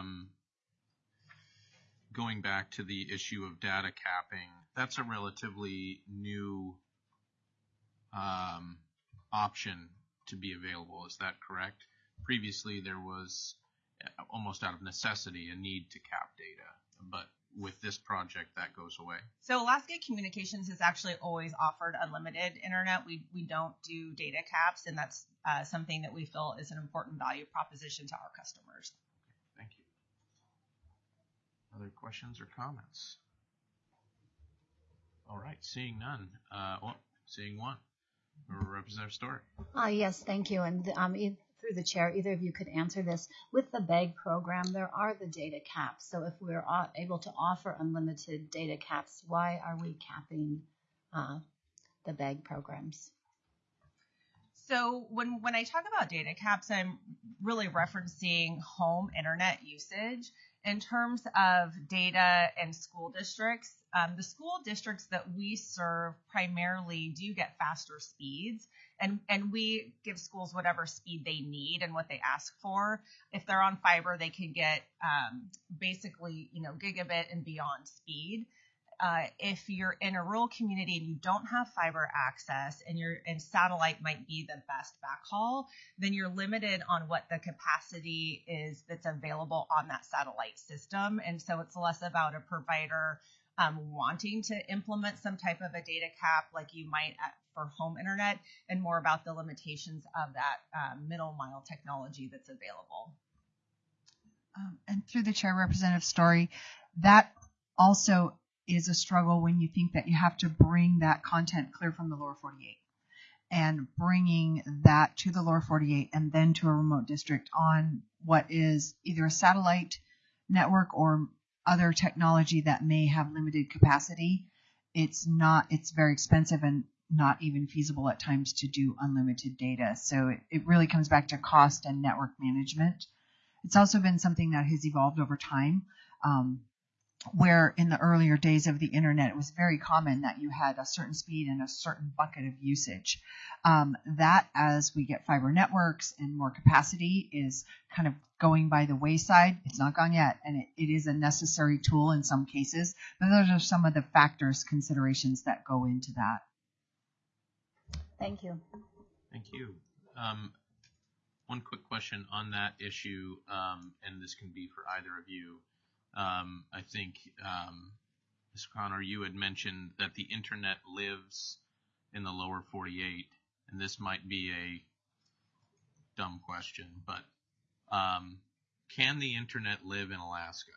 going back to the issue of data capping, that's a relatively new option to be available. Is that correct? Previously, there was almost out of necessity a need to cap data, but with this project, that goes away. So Alaska Communications has actually always offered unlimited internet. We don't do data caps, and that's something that we feel is an important value proposition to our customers. Thank you. Other questions or comments? All right, seeing none. Seeing one. Representative Story. Yes, thank you. And through the chair, either of you could answer this. With the BEG program, there are the data caps. So if we're able to offer unlimited data caps, why are we capping the BEG programs? So when I talk about data caps, I'm really referencing home internet usage. In terms of data and school districts, the school districts that we serve primarily do get faster speeds, and we give schools whatever speed they need and what they ask for. If they're on fiber, they can get basically, gigabit and beyond speed. If you're in a rural community and you don't have fiber access and satellite might be the best backhaul, then you're limited on what the capacity is that's available on that satellite system. And so it's less about a provider wanting to implement some type of a data cap like you might for home internet, and more about the limitations of that middle mile technology that's available. And through the chair, Representative Story, that also is a struggle when you think that you have to bring that content clear from the lower 48 and bringing that to the lower 48 and then to a remote district on what is either a satellite network or other technology that may have limited capacity. It's very expensive and not even feasible at times to do unlimited data. So it really comes back to cost and network management. It's also been something that has evolved over time. Where in the earlier days of the internet, it was very common that you had a certain speed and a certain bucket of usage. That, as we get fiber networks and more capacity, is kind of going by the wayside. It's not gone yet, and it is a necessary tool in some cases. But those are some of the factors, considerations that go into that. Thank you. Thank you. One quick question on that issue, and this can be for either of you. I think, Ms. Connor, you had mentioned that the internet lives in the lower 48, and this might be a dumb question, but can the internet live in Alaska?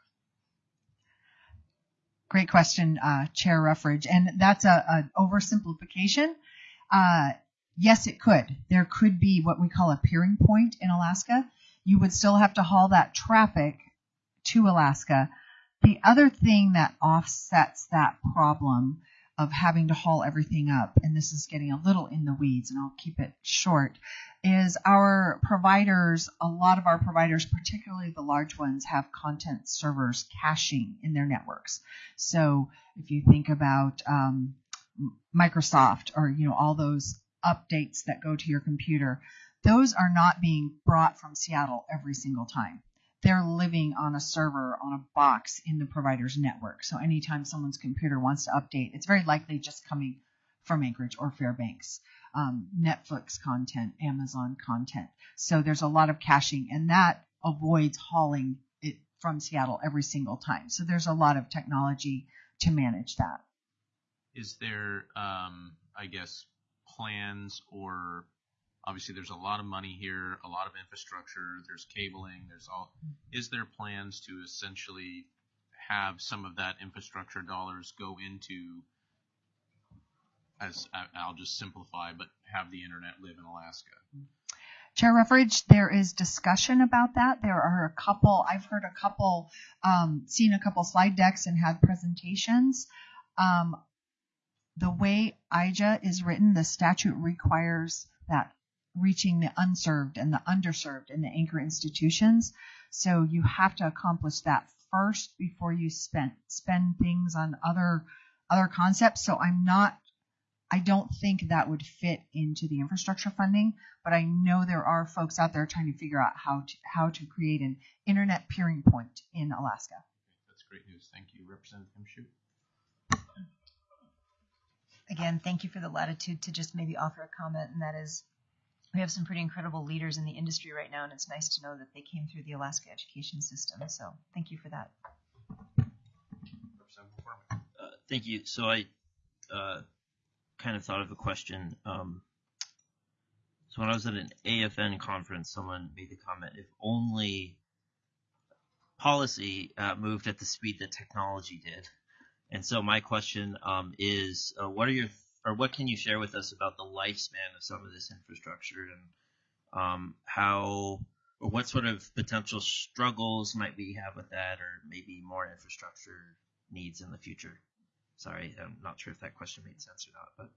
Great question, Chair Ruffridge, and that's an oversimplification. Yes, it could. There could be what we call a peering point in Alaska. You would still have to haul that traffic to Alaska. The other thing that offsets that problem of having to haul everything up, and this is getting a little in the weeds, and I'll keep it short, is our providers, a lot of our providers, particularly the large ones, have content servers caching in their networks. So if you think about Microsoft or all those updates that go to your computer, those are not being brought from Seattle every single time. They're living on a server, on a box in the provider's network. So anytime someone's computer wants to update, it's very likely just coming from Anchorage or Fairbanks. Netflix content, Amazon content. So there's a lot of caching, and that avoids hauling it from Seattle every single time. So there's a lot of technology to manage that. Is there, plans, or obviously there's a lot of money here, a lot of infrastructure, there's cabling, is there plans to essentially have some of that infrastructure dollars go into, I'll just simplify, but have the internet live in Alaska? Chair Ruffridge, there is discussion about that. There are I've heard seen a couple slide decks and had presentations. The way IJA is written, the statute requires that reaching the unserved and the underserved in the anchor institutions. So you have to accomplish that first before you spend things on other concepts. So I don't think that would fit into the infrastructure funding, but I know there are folks out there trying to figure out how to create an internet peering point in Alaska. That's great news. Thank you. Representative Shute. Again, thank you for the latitude to just maybe offer a comment, and that is, we have some pretty incredible leaders in the industry right now, and it's nice to know that they came through the Alaska education system. So thank you for that. Thank you. So I kind of thought of a question. So when I was at an AFN conference, someone made the comment, if only policy moved at the speed that technology did. And so my question is, what can you share with us about the lifespan of some of this infrastructure, and what sort of potential struggles might we have with that, or maybe more infrastructure needs in the future? Sorry, I'm not sure if that question made sense or not, but.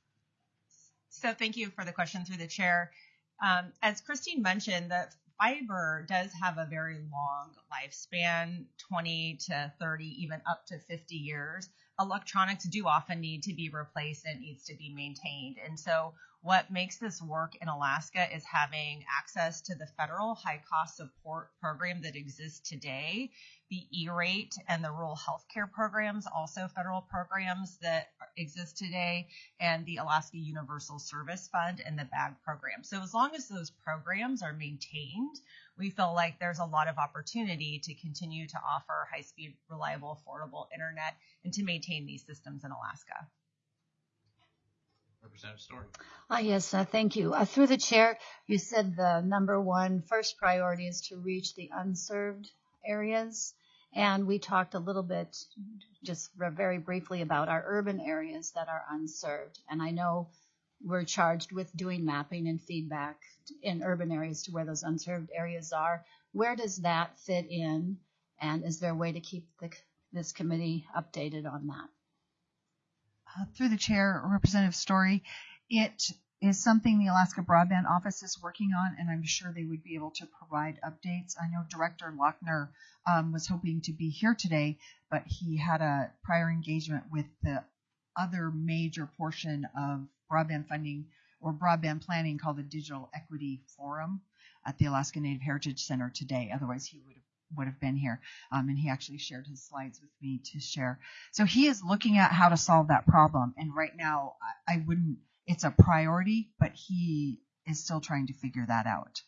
So thank you for the question through the chair. As Christine mentioned, the fiber does have a very long lifespan, 20 to 30, even up to 50 years. Electronics do often need to be replaced and needs to be maintained. And so what makes this work in Alaska is having access to the federal high cost support program that exists today, the E-rate and the rural healthcare programs, also federal programs that exist today, and the Alaska Universal Service Fund and the BAG program. So as long as those programs are maintained, we feel like there's a lot of opportunity to continue to offer high-speed, reliable, affordable internet and to maintain these systems in Alaska. Representative Story. Yes, thank you. Through the chair, you said the number one first priority is to reach the unserved areas. And we talked a little bit, just very briefly, about our urban areas that are unserved. And I know we're charged with doing mapping and feedback in urban areas to where those unserved areas are. Where does that fit in? And is there a way to keep this committee updated on that? Through the chair, Representative Story, it is something the Alaska Broadband Office is working on, and I'm sure they would be able to provide updates. I know Director Lochner was hoping to be here today, but he had a prior engagement with the other major portion of broadband funding or broadband planning called the Digital Equity Forum at the Alaska Native Heritage Center today. Otherwise, he would have been here, and he actually shared his slides with me to share. So he is looking at how to solve that problem, and right now I wouldn't, it's a priority, but he is still trying to figure that out.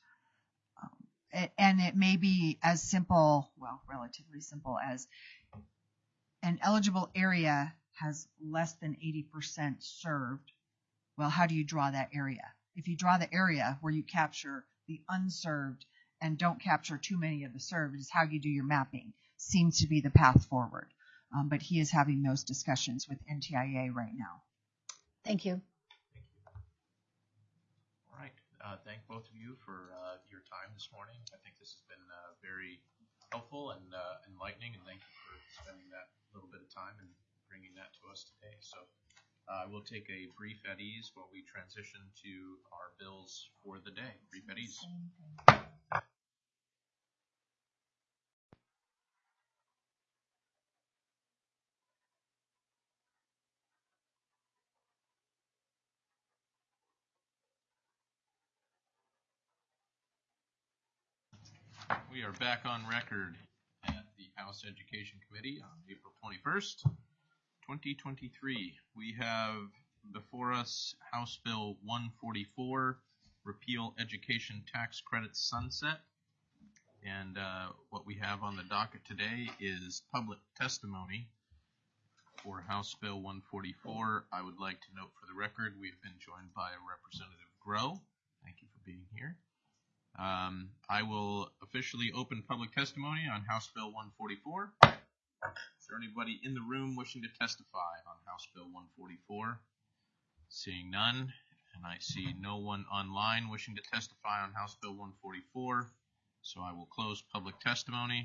And it may be as simple, well, relatively simple, as an eligible area has less than 80% served. Well, how do you draw that area? If you draw the area where you capture the unserved and don't capture too many of the served, is how you do your mapping. Seems to be the path forward. But he is having those discussions with NTIA right now. Thank you. All right. Thank both of you for your time this morning. I think this has been very helpful and enlightening, and thank you for spending that little bit of time and bringing that to us today. So we'll take a brief at ease while we transition to our bills for the day. Brief at ease. We are back on record at the House Education Committee on April 21st, 2023. We have before us House Bill 144, Repeal Education Tax Credit Sunset. And what we have on the docket today is public testimony for House Bill 144. I would like to note for the record, we've been joined by Representative Grow. Thank you for being here. I will officially open public testimony on House Bill 144. Is there anybody in the room wishing to testify on House Bill 144? Seeing none, and I see no one online wishing to testify on House Bill 144, so I will close public testimony.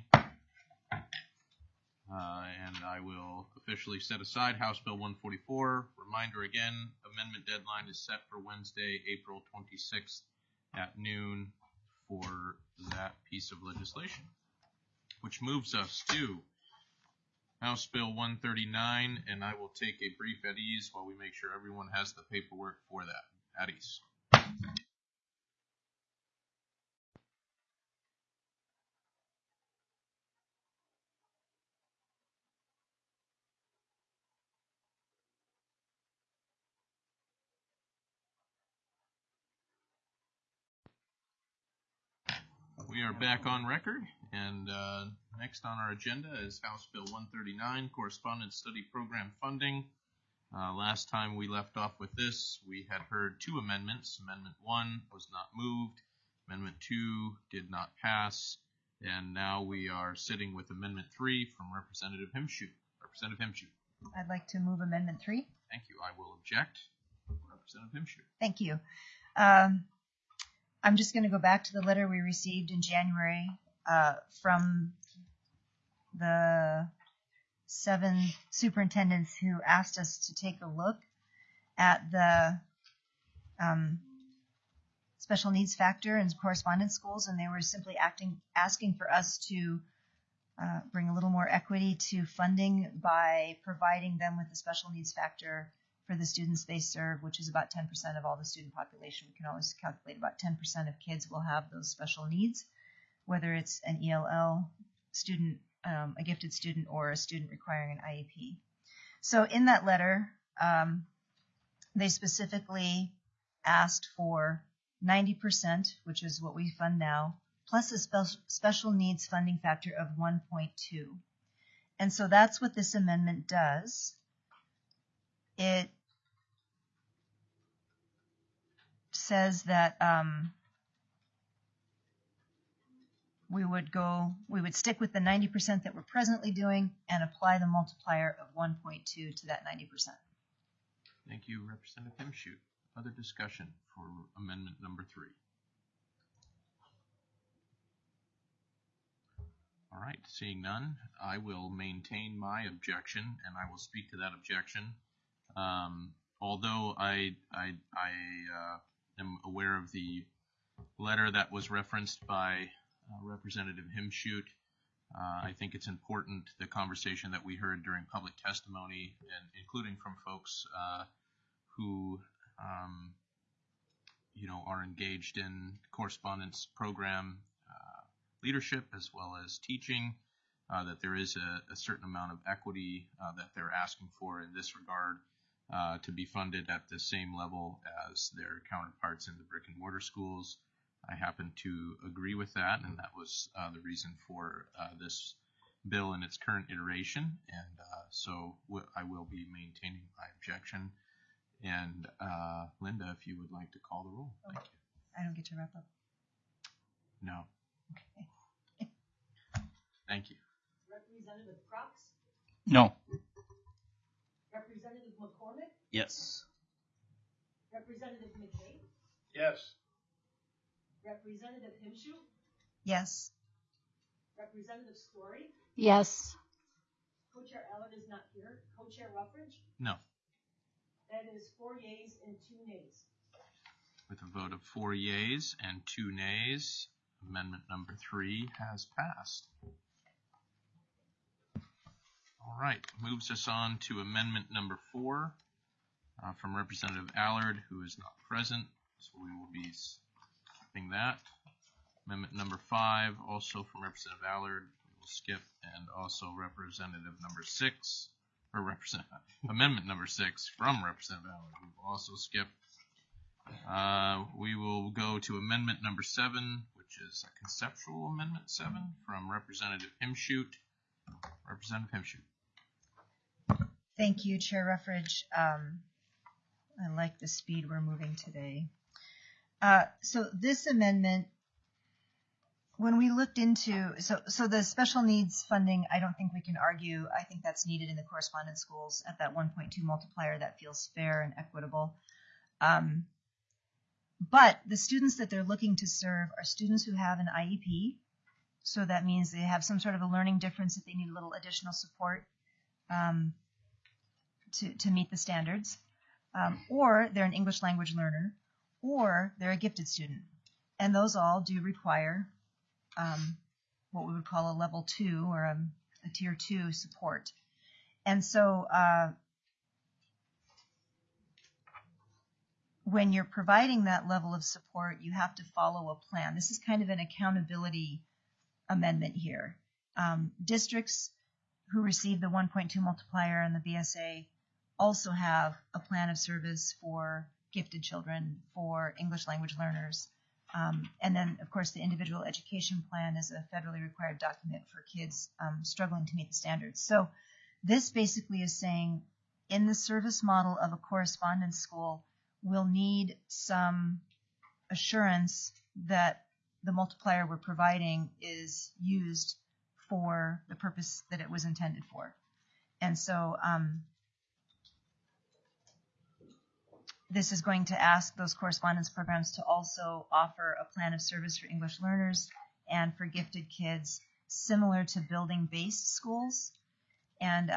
And I will officially set aside House Bill 144. Reminder again, amendment deadline is set for Wednesday, April 26th at noon for that piece of legislation, which moves us to House Bill 139, and I will take a brief at ease while we make sure everyone has the paperwork for that. At ease. We are back on record, and next on our agenda is House Bill 139, Correspondence Study Program Funding. Last time we left off with this, we had heard two amendments. Amendment 1 was not moved. Amendment 2 did not pass. And now we are sitting with Amendment 3 from Representative Himshoot. Representative Himshoot. I'd like to move Amendment 3. Thank you. I will object. Representative Himshoot. Thank you. I'm just going to go back to the letter we received in January from the 7 superintendents who asked us to take a look at the special needs factor in correspondence schools, and they were simply asking for us to bring a little more equity to funding by providing them with the special needs factor for the students they serve, which is about 10% of all the student population. We can always calculate about 10% of kids will have those special needs, whether it's an ELL student, a gifted student, or a student requiring an IEP. So in that letter, they specifically asked for 90%, which is what we fund now, plus a special needs funding factor of 1.2. And so that's what this amendment does. It says that we would stick with the 90% that we're presently doing and apply the multiplier of 1.2 to that 90%. Thank you, Representative Himshoot. Other discussion for Amendment number 3? All right, seeing none, I will maintain my objection, and I will speak to that objection. Although I am aware of the letter that was referenced by Representative Himshoot, I think it's important, the conversation that we heard during public testimony, and including from folks who are engaged in correspondence program leadership as well as teaching, that there is a certain amount of equity that they're asking for in this regard to be funded at the same level as their counterparts in the brick and mortar schools. I happen to agree with that, and that was the reason for this bill in its current iteration, and so I will be maintaining my objection. And Linda, if you would like to call the roll. Thank you. I don't get to wrap up. No. Okay. Thank you. Representative Crooks? No. Representative McCormick? Yes. Representative McKay? Yes. Representative Himshoot? Yes. Representative Story? Yes. Co-Chair Allard is not here. Co-Chair Ruffridge? No. That is 4 yeas and 2 nays. With a vote of 4 yeas and 2 nays, Amendment number 3 has passed. All right, moves us on to Amendment number 4 from Representative Allard, who is not present, so we will be skipping that. Amendment number 5, also from Representative Allard, we will skip, and also Representative number 6, or Amendment number 6 from Representative Allard, we will also skip. We will go to Amendment number 7, which is a conceptual Amendment 7 from Representative Himshoot. Representative Himshoot. Thank you, Chair Ruffridge. I like the speed we're moving today. So this amendment, when we looked into, so the special needs funding, I don't think we can argue. I think that's needed in the correspondence schools at that 1.2 multiplier. That feels fair and equitable. But the students that they're looking to serve are students who have an IEP. So that means they have some sort of a learning difference that they need a little additional support to meet the standards. Or they're an English language learner, or they're a gifted student. And those all do require what we would call a level 2 or a tier 2 support. And so when you're providing that level of support, you have to follow a plan. This is kind of an accountability amendment here. Districts who receive the 1.2 multiplier and the BSA also have a plan of service for gifted children, for English language learners. And then, of course, the individual education plan is a federally required document for kids struggling to meet the standards. So this basically is saying in the service model of a correspondence school, we'll need some assurance that the multiplier we're providing is used for the purpose that it was intended for. And so this is going to ask those correspondence programs to also offer a plan of service for English learners and for gifted kids, similar to building-based schools. And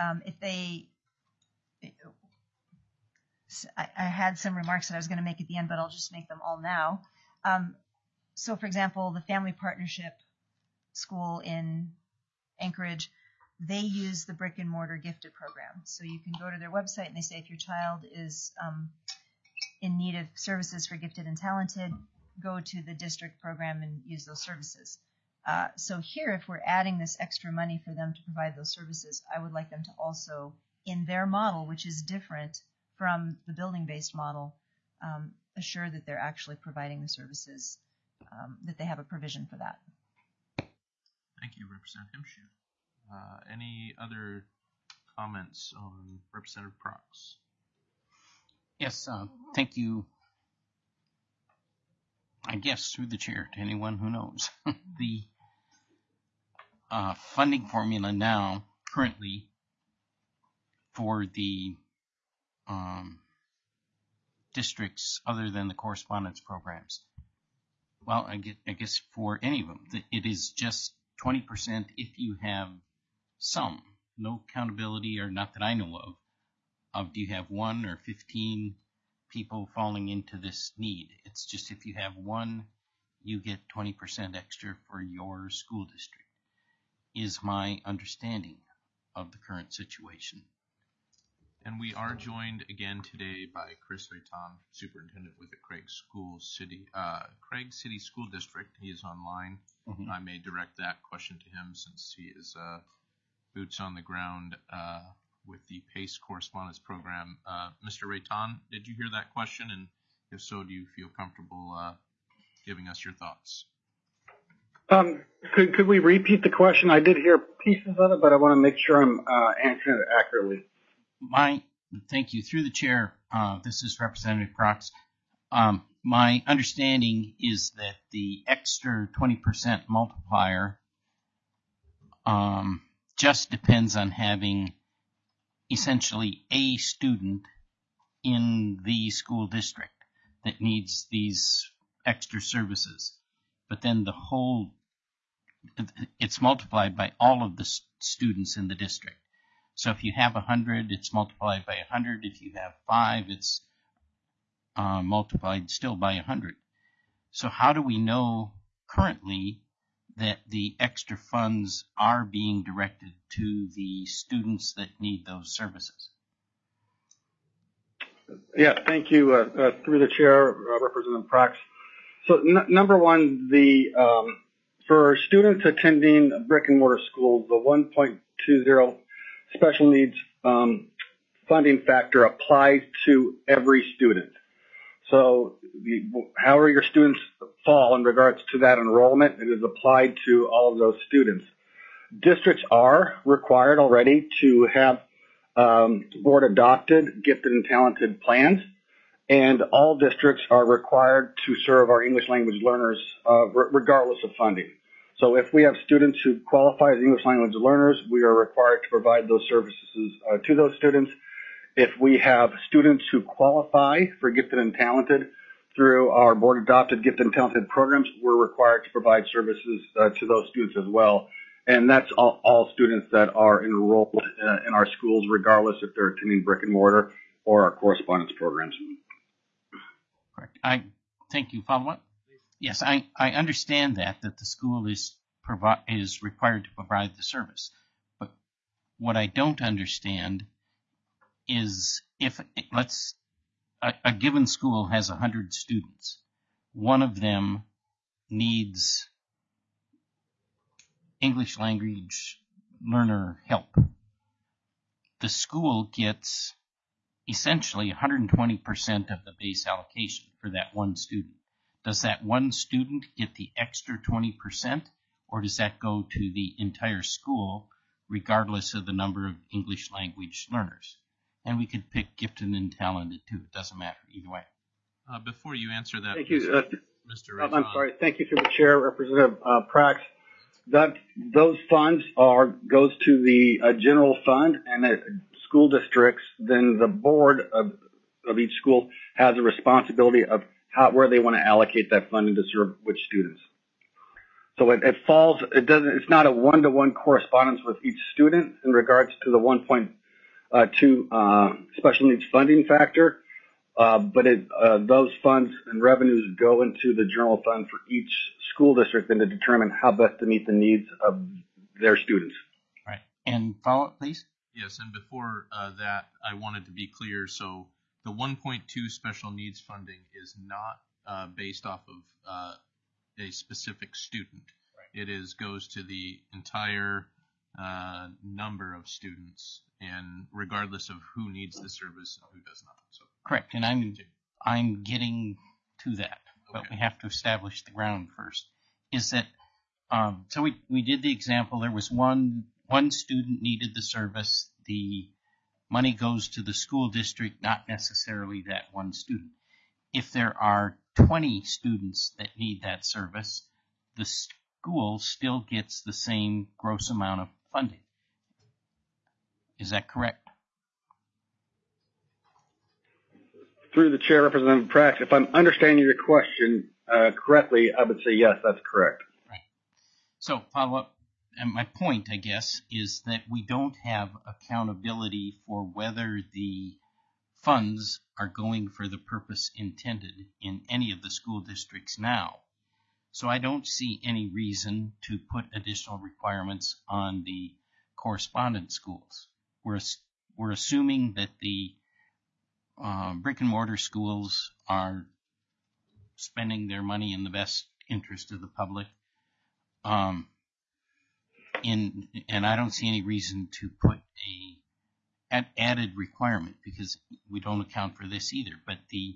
I had some remarks that I was going to make at the end, but I'll just make them all now. So, for example, the Family Partnership School in Anchorage, they use the brick and mortar gifted program. So you can go to their website and they say if your child is in need of services for gifted and talented, go to the district program and use those services. So here, if we're adding this extra money for them to provide those services, I would like them to also, in their model, which is different from the building-based model, assure that they're actually providing the services, that they have a provision for that. Thank you, Representative Himshu. Any other comments on Representative Prox? Yes, thank you. I guess through the chair to anyone who knows. The funding formula now, currently, for the districts other than the correspondence programs, well, I guess for any of them, it is just 20% if you have some, no accountability, or not that I know of do you have 1 or 15 people falling into this need. It's just if you have 1, you get 20% extra for your school district, is my understanding of the current situation. And we are joined again today by Chris Rayton, Superintendent with the Craig City School District. He is online. Mm-hmm. I may direct that question to him since he is boots on the ground with the PACE correspondence program. Mr. Rayton, did you hear that question? And if so, do you feel comfortable giving us your thoughts? Could we repeat the question? I did hear pieces of it, but I want to make sure I'm answering it accurately. Thank you. Through the chair, this is Representative Prox. My understanding is that the extra 20% multiplier just depends on having essentially a student in the school district that needs these extra services. But then it's multiplied by all of the students in the district. So if you have 100, it's multiplied by 100. If you have 5, it's multiplied still by 100. So how do we know currently that the extra funds are being directed to the students that need those services? Yeah, thank you. Through the chair, Representative Prox. So number one, for students attending brick and mortar schools, the 1.20 special needs funding factor applies to every student. So however your students fall in regards to that enrollment, it is applied to all of those students. Districts are required already to have board adopted gifted and talented plans, and all districts are required to serve our English language learners regardless of funding. So if we have students who qualify as English language learners, we are required to provide those services to those students. If we have students who qualify for gifted and talented through our board adopted gifted and talented programs, we're required to provide services to those students as well. And that's all students that are enrolled in our schools, regardless if they're attending brick and mortar or our correspondence programs. Correct. Thank you. Follow up? Yes, I understand that the school is required to provide the service. But what I don't understand is if a given school has 100 students, one of them needs English language learner help. The school gets essentially 120% of the base allocation for that one student. Does that one student get the extra 20%, or does that go to the entire school, regardless of the number of English language learners? And we could pick gifted and talented too. It doesn't matter either way. Before you answer that, thank you. Mr. Rayton. I'm sorry. Thank you through the chair, Representative Prax. Those funds goes to the general fund, and school districts, then the board of each school has a responsibility of where they want to allocate that funding to serve which students. So it's not a one-to-one correspondence with each student in regards to the 1.2 special needs funding factor, but those funds and revenues go into the general fund for each school district and to determine how best to meet the needs of their students. Right. And follow up, please. Yes, and before that, I wanted to be clear. So the 1.2 special needs funding is not based off of a specific student. Right. It goes to the entire number of students, and regardless of who needs the service and who does not. So correct, and I'm getting to that, but we have to establish the ground first. Is that so? We did the example. There was one student needed the service. The money goes to the school district, not necessarily that one student. If there are 20 students that need that service, the school still gets the same gross amount of funding. Is that correct? Through the chair, Representative Prax, if I'm understanding your question correctly, I would say yes, that's correct. Right. So follow up. And my point, I guess, is that we don't have accountability for whether the funds are going for the purpose intended in any of the school districts now. So I don't see any reason to put additional requirements on the correspondent schools. We're assuming that the brick and mortar schools are spending their money in the best interest of the public. And I don't see any reason to put an added requirement, because we don't account for this either. But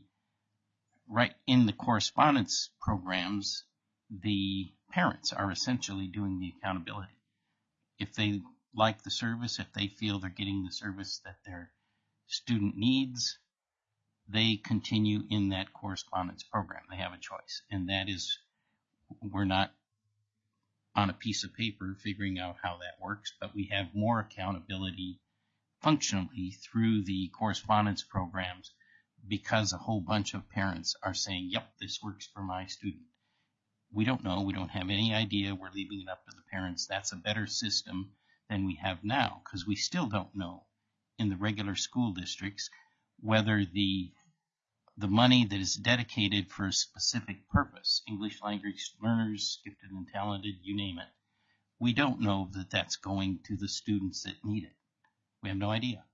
in the correspondence programs, the parents are essentially doing the accountability. If they like the service, if they feel they're getting the service that their student needs, they continue in that correspondence program. They have a choice, and that is, we're not on a piece of paper figuring out how that works, but we have more accountability functionally through the correspondence programs, because a whole bunch of parents are saying, yep, this works for my student. We don't know. We don't have any idea. We're leaving it up to the parents. That's a better system than we have now, because we still don't know in the regular school districts whether the money that is dedicated for a specific purpose, English language learners, gifted and talented, you name it, we don't know that that's going to the students that need it. We have no idea.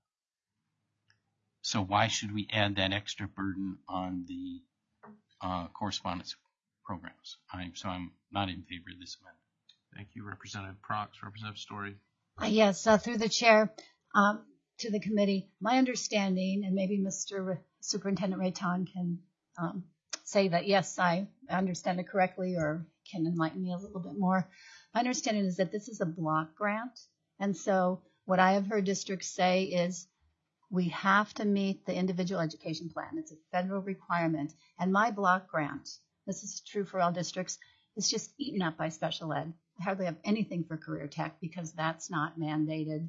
So why should we add that extra burden on the correspondence programs? So I'm not in favor of this amendment. Thank you, Representative Prox. Representative Story. Yes, through the chair, to the committee, my understanding, and maybe Mr. Superintendent Rayton can say that, yes, I understand it correctly, or can enlighten me a little bit more. My understanding is that this is a block grant. And so what I have heard districts say is we have to meet the individual education plan. It's a federal requirement. And my block grant, this is true for all districts, is just eaten up by special ed. I hardly have anything for career tech because that's not mandated,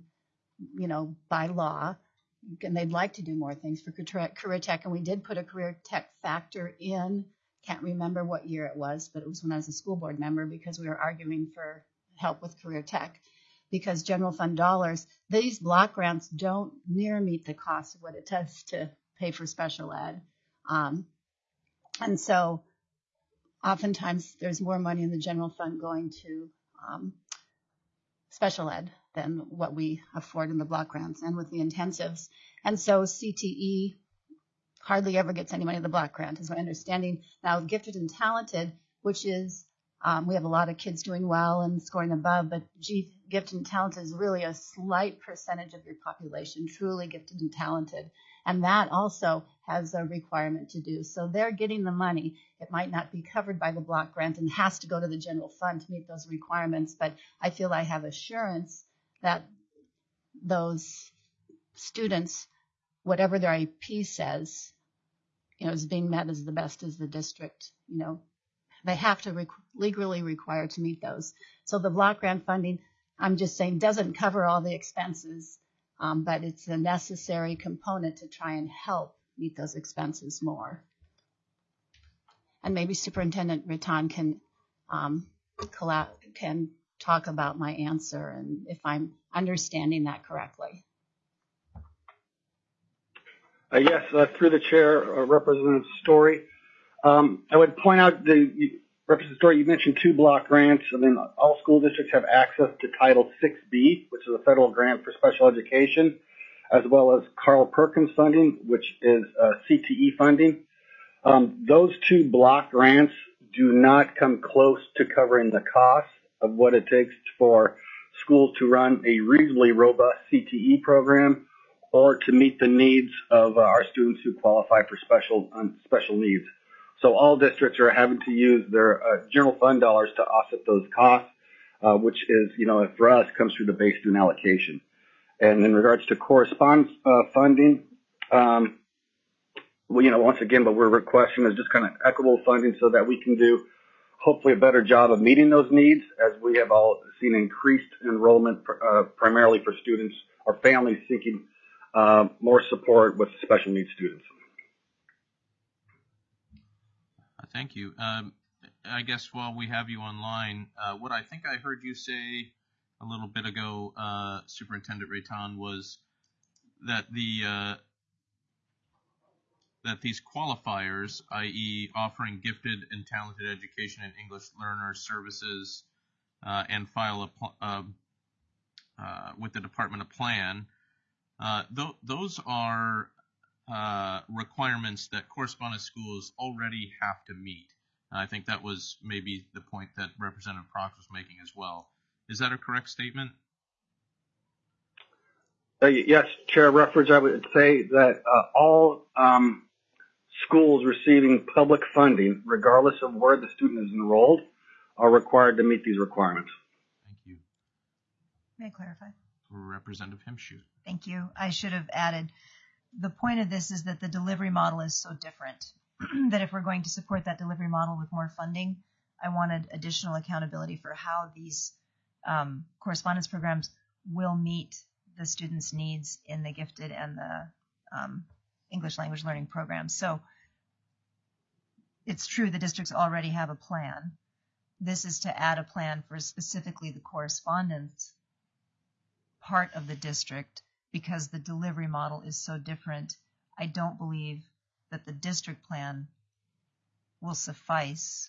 by law. And they'd like to do more things for career tech. And we did put a career tech factor in. Can't remember what year it was, but it was when I was a school board member, because we were arguing for help with career tech. Because general fund dollars, these block grants don't near meet the cost of what it does to pay for special ed. And so oftentimes there's more money in the general fund going to special ed than what we afford in the block grants and with the intensives. And so CTE hardly ever gets any money in the block grant, is my understanding. Now, gifted and talented, which is, we have a lot of kids doing well and scoring above, but gifted and talented is really a slight percentage of your population, truly gifted and talented. And that also has a requirement to do. So they're getting the money. It might not be covered by the block grant and has to go to the general fund to meet those requirements. But I feel I have assurance that those students, whatever their IEP says, is being met as the best as the district, they have to legally required to meet those. So the block grant funding, I'm just saying, doesn't cover all the expenses, but it's a necessary component to try and help meet those expenses more. And maybe Superintendent Raton can talk about my answer and if I'm understanding that correctly. Yes, through the chair, Representative Story. I would point out, Representative Story, you mentioned 2 block grants, and then all school districts have access to Title 6B, which is a federal grant for special education, as well as Carl Perkins funding, which is CTE funding. Those 2 block grants do not come close to covering the cost of what it takes for schools to run a reasonably robust CTE program or to meet the needs of our students who qualify for special needs. So all districts are having to use their general fund dollars to offset those costs, which is, for us, comes through the base student allocation. And in regards to correspondence funding, once again, what we're requesting is just kind of equitable funding so that we can do hopefully a better job of meeting those needs, as we have all seen increased enrollment primarily for students or families seeking more support with special needs students. Thank you. I guess while we have you online, what I think I heard you say a little bit ago, Superintendent Raton, was that that these qualifiers, i.e. offering gifted and talented education and English learner services and file with the Department a plan, those are requirements that correspondence schools already have to meet. I think that was maybe the point that Representative Prox was making as well. Is that a correct statement? Yes, Chair Ruffridge, I would say that all schools receiving public funding, regardless of where the student is enrolled, are required to meet these requirements. Thank you. May I clarify? Representative Himschoot. Thank you. I should have added, the point of this is that the delivery model is so different that if we're going to support that delivery model with more funding, I wanted additional accountability for how these correspondence programs will meet the students' needs in the gifted and the English language learning programs. So it's true the districts already have a plan. This is to add a plan for specifically the correspondence part of the district, because the delivery model is so different. I don't believe that the district plan will suffice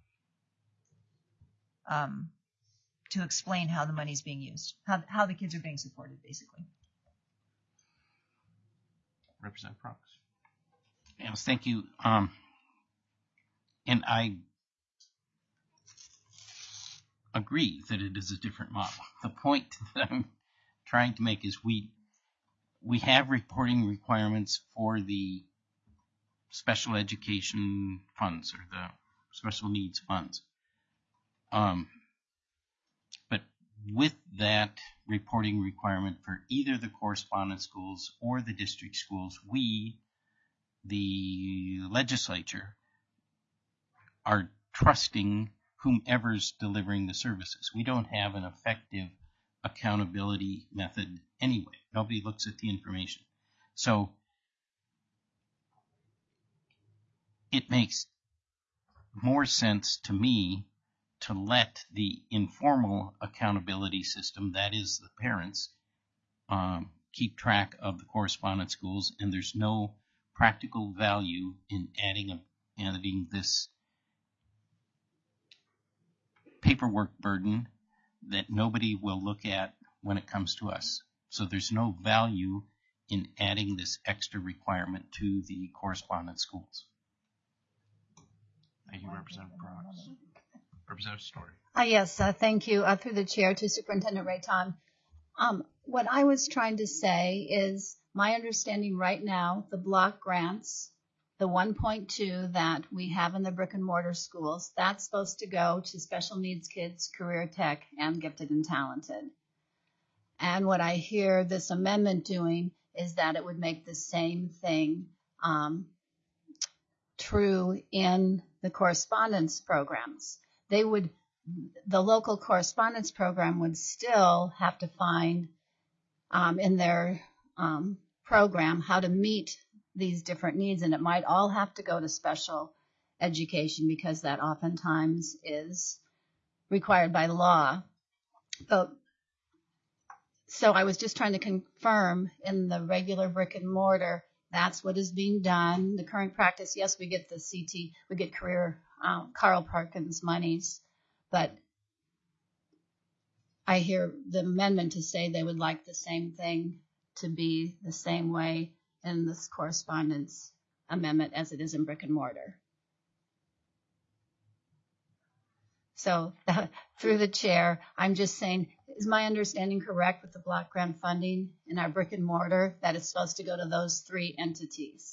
to explain how the money is being used, how the kids are being supported, basically. Representative Prox. Yes, thank you. And I agree that it is a different model. The point that I'm trying to make is we have reporting requirements for the special education funds or the special needs funds. But with that reporting requirement for either the correspondence schools or the district schools, we, the legislature, are trusting whomever's delivering the services. We don't have an effective accountability method anyway. Nobody looks at the information. So it makes more sense to me to let the informal accountability system, that is the parents, keep track of the correspondence schools, and there's no practical value in adding this paperwork burden that nobody will look at when it comes to us. So there's no value in adding this extra requirement to the correspondence schools. Thank you, Representative Prox. Representative Story. Yes, thank you. Through the chair to Superintendent Raton. What I was trying to say is my understanding right now, the block grants, the 1.2 that we have in the brick and mortar schools, that's supposed to go to special needs kids, career tech, and gifted and talented. And what I hear this amendment doing is that it would make the same thing true in the correspondence programs. The local correspondence program would still have to find in their program how to meet these different needs, and it might all have to go to special education because that oftentimes is required by law. So I was just trying to confirm in the regular brick and mortar, that's what is being done. The current practice, yes, we get the CT, we get career Carl Perkins monies, but I hear the amendment to say they would like the same thing to be the same way in this correspondence amendment as it is in brick and mortar. So through the chair, I'm just saying, is my understanding correct with the block grant funding in our brick and mortar that it's supposed to go to those three entities?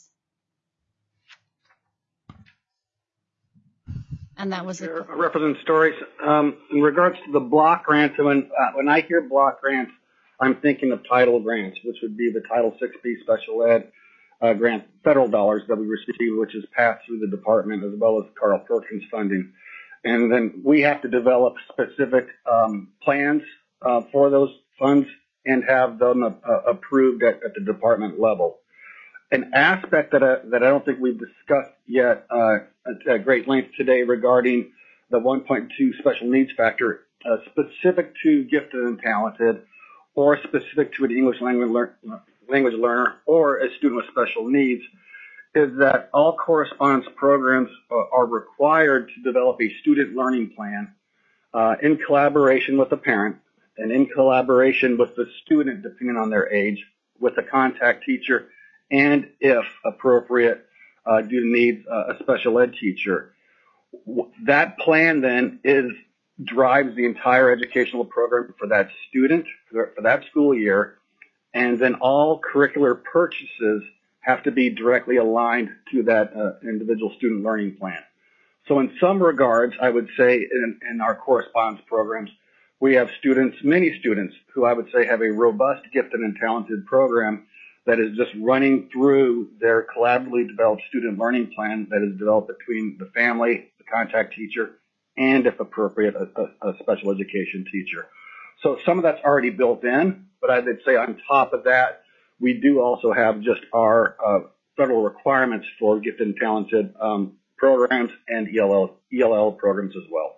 And that was Representative Story. In regards to the block grants, when I hear block grants, I'm thinking of title grants, which would be the Title 6B special ed grant, federal dollars that we receive, which is passed through the department, as well as Carl Perkins funding. And then we have to develop specific plans for those funds and have them approved at the department level. An aspect that I don't think we've discussed yet at great length today regarding the 1.2 special needs factor, specific to gifted and talented, or specific to an English language learner or a student with special needs, is that all correspondence programs are required to develop a student learning plan in collaboration with the parent and in collaboration with the student, depending on their age, with the contact teacher, and if appropriate, due to needs, a special ed teacher. That plan then drives the entire educational program for that student, for that school year, and then all curricular purchases have to be directly aligned to that individual student learning plan. So in some regards, I would say in our correspondence programs, we have students, many students, who I would say have a robust, gifted, and talented program that is just running through their collaboratively developed student learning plan that is developed between the family, the contact teacher, and, if appropriate, a special education teacher. So some of that's already built in, but I would say on top of that, we do also have just our federal requirements for gifted and talented programs and ELL programs as well.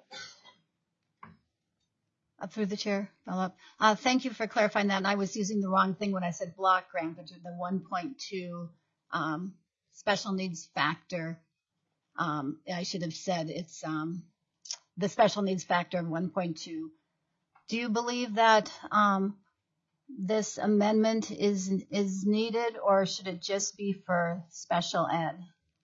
Through the chair, Philip. Thank you for clarifying that. And I was using the wrong thing when I said block grant, but the 1.2 special needs factor. I should have said it's the special needs factor of 1.2. Do you believe that this amendment is needed, or should it just be for special ed?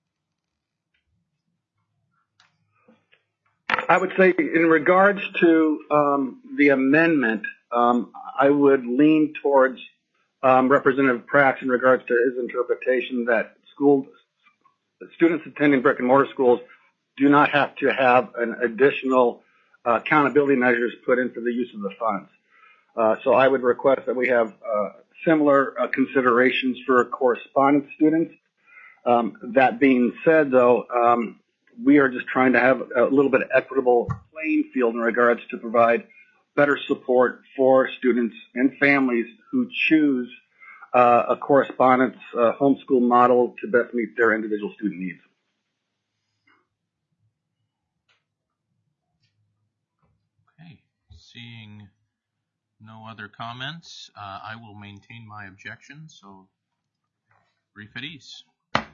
I would say in regards to the amendment, I would lean towards Representative Prax in regards to his interpretation that students attending brick and mortar schools do not have to have an additional accountability measures put into the use of the funds. So I would request that we have similar considerations for correspondence students. That being said, though, we are just trying to have a little bit of equitable playing field in regards to provide better support for students and families who choose a correspondence homeschool model to best meet their individual student needs. Okay, seeing no other comments, I will maintain my objection, so brief at ease.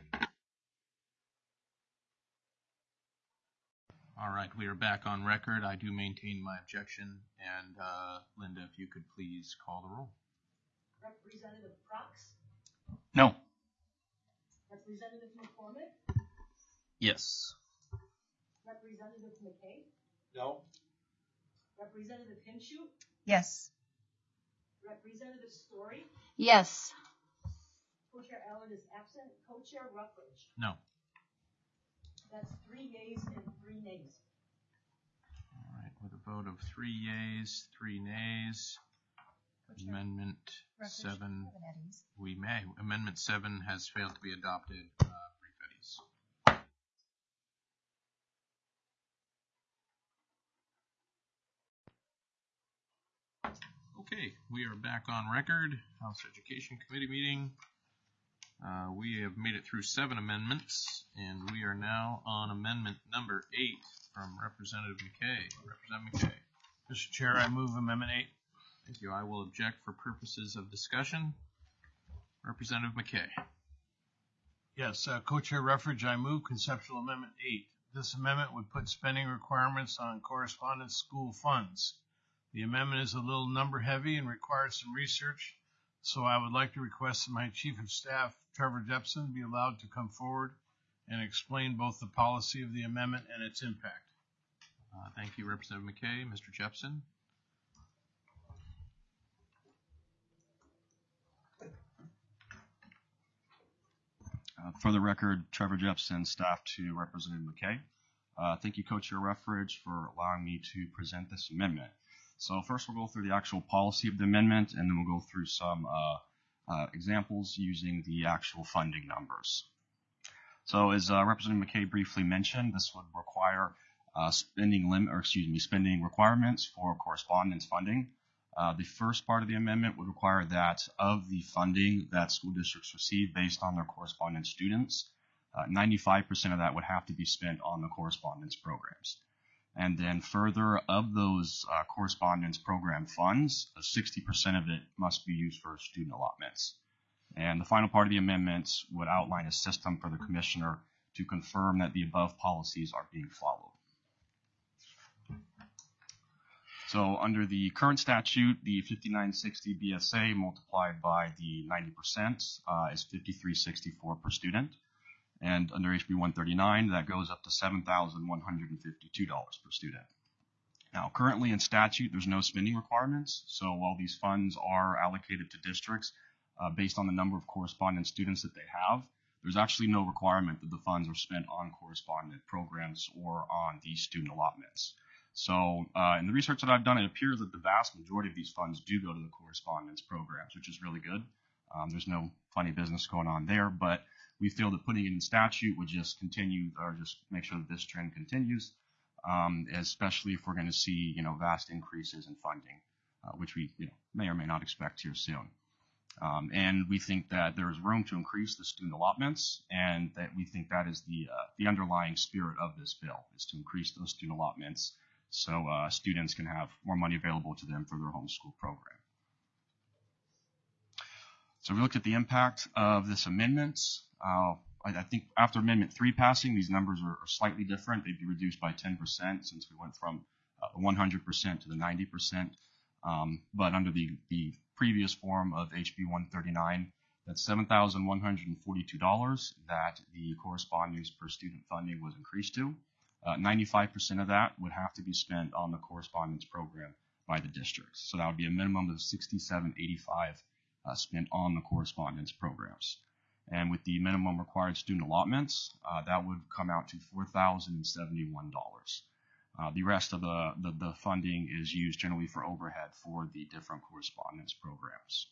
All right, we are back on record. I do maintain my objection, and Linda, if you could please call the roll. Representative Prox? No. Representative McCormick? Yes. Representative McKay? No. Representative Hinshoot? Yes. Representative Story? Yes. Co-Chair Allen is absent. Co-Chair Ruffridge? No. That's 3 yeas and 3 nays. All right, with a vote of 3 yeas, 3 nays, Amendment 7, we may. Amendment 7 has failed to be adopted. Brief at ease. Okay, we are back on record. House Education Committee meeting. We have made it through 7 amendments, and we are now on amendment number 8 from Representative McKay. Representative McKay. Mr. Chair, I move Amendment 8. Thank you. I will object for purposes of discussion. Representative McKay. Yes, Co-Chair Ruffridge, I move Conceptual Amendment 8. This amendment would put spending requirements on correspondence school funds. The amendment is a little number heavy and requires some research, so I would like to request that my Chief of Staff, Trevor Jepson, be allowed to come forward and explain both the policy of the amendment and its impact. Thank you, Representative McKay. Mr. Jepson. For the record, Trevor Jepson, staff to Representative McKay. Thank you, Co-Chair Ruffridge, for allowing me to present this amendment. So first we'll go through the actual policy of the amendment, and then we'll go through some examples using the actual funding numbers. So as Representative McKay briefly mentioned, this would require spending requirements for correspondence funding. The first part of the amendment would require that of the funding that school districts receive based on their correspondence students, 95% of that would have to be spent on the correspondence programs. And then further, of those correspondence program funds, 60% of it must be used for student allotments. And the final part of the amendment would outline a system for the commissioner to confirm that the above policies are being followed. So under the current statute, the 5960 BSA multiplied by the 90% is 5364 per student. And under HB 139, that goes up to $7,152 per student. Now, currently in statute, there's no spending requirements. So while these funds are allocated to districts based on the number of correspondence students that they have, there's actually no requirement that the funds are spent on correspondent programs or on these student allotments. So in the research that I've done, it appears that the vast majority of these funds do go to the correspondence programs, which is really good. There's no funny business going on there, but we feel that putting it in statute would just continue, or just make sure that this trend continues, especially if we're going to see, vast increases in funding, which we, may or may not expect here soon. And we think that there is room to increase the student allotments, and that we think that is the underlying spirit of this bill, is to increase those student allotments so students can have more money available to them for their homeschool program. So we looked at the impact of this amendment. I think after Amendment 3 passing, these numbers are slightly different. They'd be reduced by 10% since we went from 100% to the 90%. But under the previous form of HB 139, that's $7,142 that the correspondence per student funding was increased to. 95% of that would have to be spent on the correspondence program by the districts. So that would be a minimum of $67.85 spent on the correspondence programs. And with the minimum required student allotments, that would come out to $4,071. The rest of the funding is used generally for overhead for the different correspondence programs.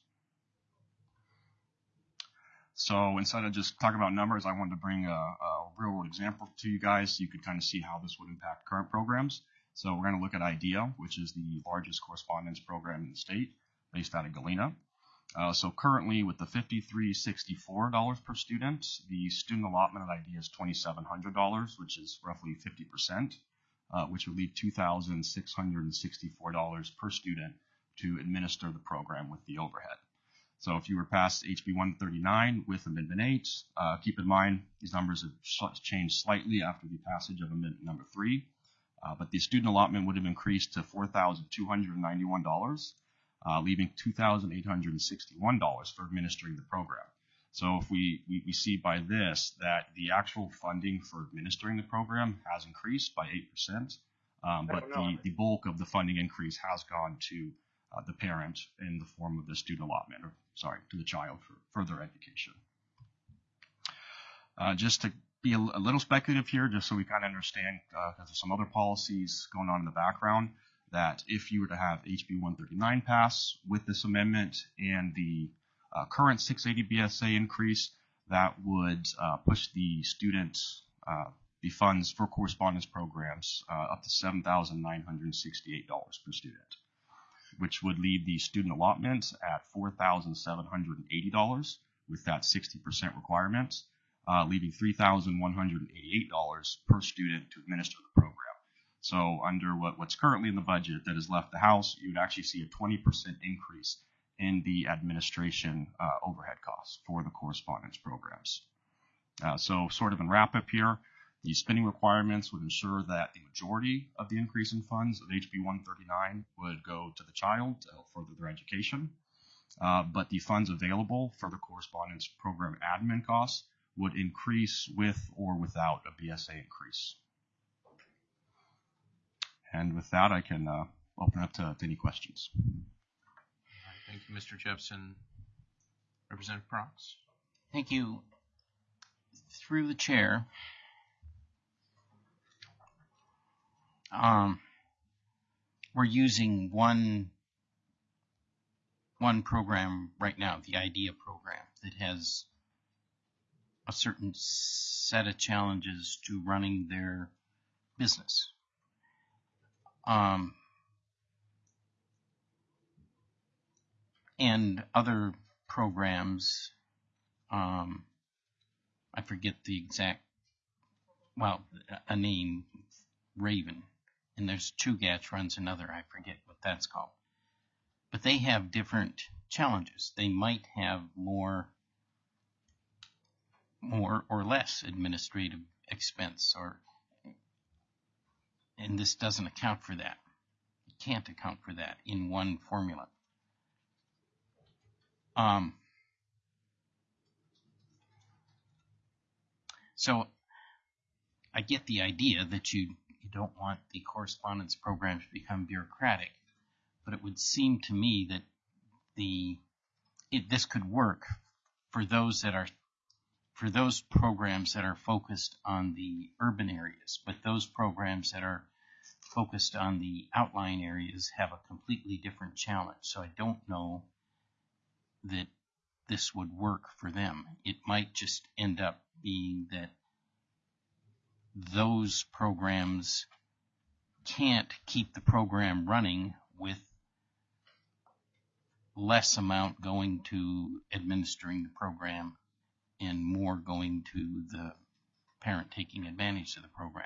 So instead of just talking about numbers, I wanted to bring a real world example to you guys so you could kind of see how this would impact current programs. So we're going to look at IDEA, which is the largest correspondence program in the state, based out of Galena. So currently with the $5,364 per student, the student allotment at IDEA is $2,700, which is roughly 50%, which would leave $2,664 per student to administer the program with the overhead. So if you were past HB 139 with Amendment 8, keep in mind these numbers have changed slightly after the passage of Amendment number 3, but the student allotment would have increased to $4,291, leaving $2,861 for administering the program. So if we see by this that the actual funding for administering the program has increased by 8%, but the bulk of the funding increase has gone to the parent in the form of the student allotment, to the child for further education. Just to be a little speculative here, just so we kind of understand, because there's some other policies going on in the background, that if you were to have HB 139 pass with this amendment and the current 680 BSA increase, that would push the students, the funds for correspondence programs up to $7,968 per student. which would leave the student allotment at $4,780 with that 60% requirement, leaving $3,188 per student to administer the program. So under what's currently in the budget that has left the House, you would actually see a 20% increase in the administration overhead costs for the correspondence programs. So sort of in wrap up here, the spending requirements would ensure that the majority of the increase in funds of HB 139 would go to the child to help further their education. But the funds available for the correspondence program admin costs would increase with or without a BSA increase. And with that, I can open up to any questions. Thank you, Mr. Jepson. Representative Prox. Thank you. Through the chair, we're using one program right now, the IDEA program, that has a certain set of challenges to running their business. And other programs, I forget the exact, a name, Raven, and there's Chugach runs another, I forget what that's called. But they have different challenges. They might have more or less administrative expense, and this doesn't account for that. It can't account for that in one formula. So I get the idea that you don't want the correspondence program to become bureaucratic, but it would seem to me that this could work for those programs that are focused on the urban areas, but those programs that are focused on the outlying areas have a completely different challenge. So I don't know that this would work for them. It might just end up being that those programs can't keep the program running with less amount going to administering the program and more going to the parent taking advantage of the program.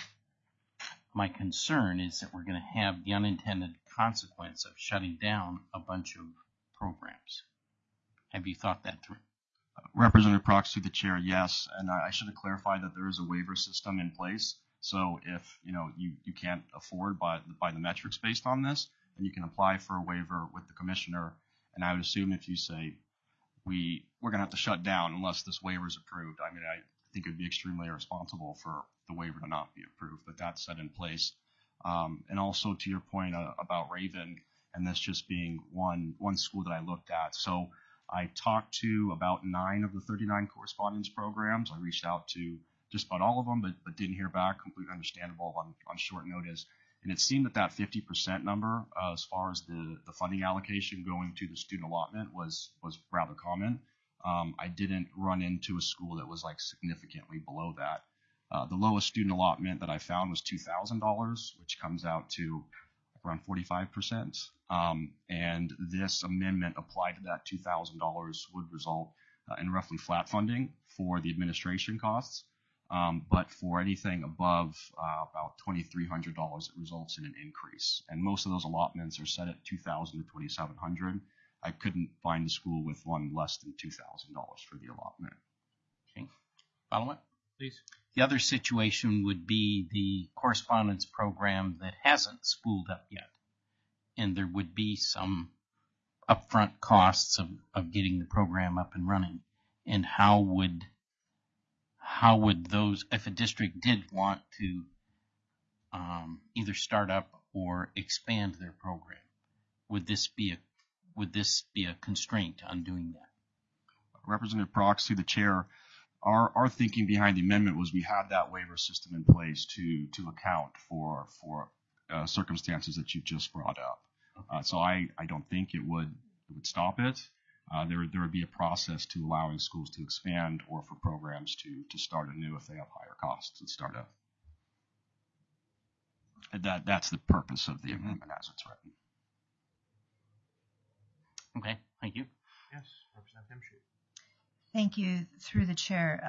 My concern is that we're going to have the unintended consequence of shutting down a bunch of programs. Have you thought that through? Representative Prox, through the chair, yes, and I should have clarified that there is a waiver system in place. So if you can't afford by the metrics based on this, then you can apply for a waiver with the commissioner. And I would assume if you say we're going to have to shut down unless this waiver is approved, I think it would be extremely irresponsible for the waiver to not be approved. But that's set in place. And also to your point about Raven and this just being one school that I looked at. So I talked to about 9 of the 39 correspondence programs. I reached out to just about all of them, but didn't hear back. Completely understandable on short notice. And it seemed that 50% number, as far as the funding allocation going to the student allotment, was rather common. I didn't run into a school that was significantly below that. The lowest student allotment that I found was $2,000, which comes out to around 45%. And this amendment applied to that $2,000 would result in roughly flat funding for the administration costs. But for anything above about $2,300, it results in an increase. And most of those allotments are set at $2,000 to $2,700. I couldn't find a school with one less than $2,000 for the allotment. Okay. Follow up? Please. The other situation would be the correspondence program that hasn't spooled up yet. And there would be some upfront costs of getting the program up and running. And how would those, if a district did want to either start up or expand their program, would this be a constraint on doing that? Representative Prox, through the chair, our thinking behind the amendment was we had that waiver system in place to account for circumstances that you just brought up. So I don't think it would stop it. There would be a process to allowing schools to expand or for programs to start anew if they have higher costs at startup. And that's the purpose of the amendment as it's written. Okay, thank you. Yes, Representative Hemshoot. Thank you. Through the chair,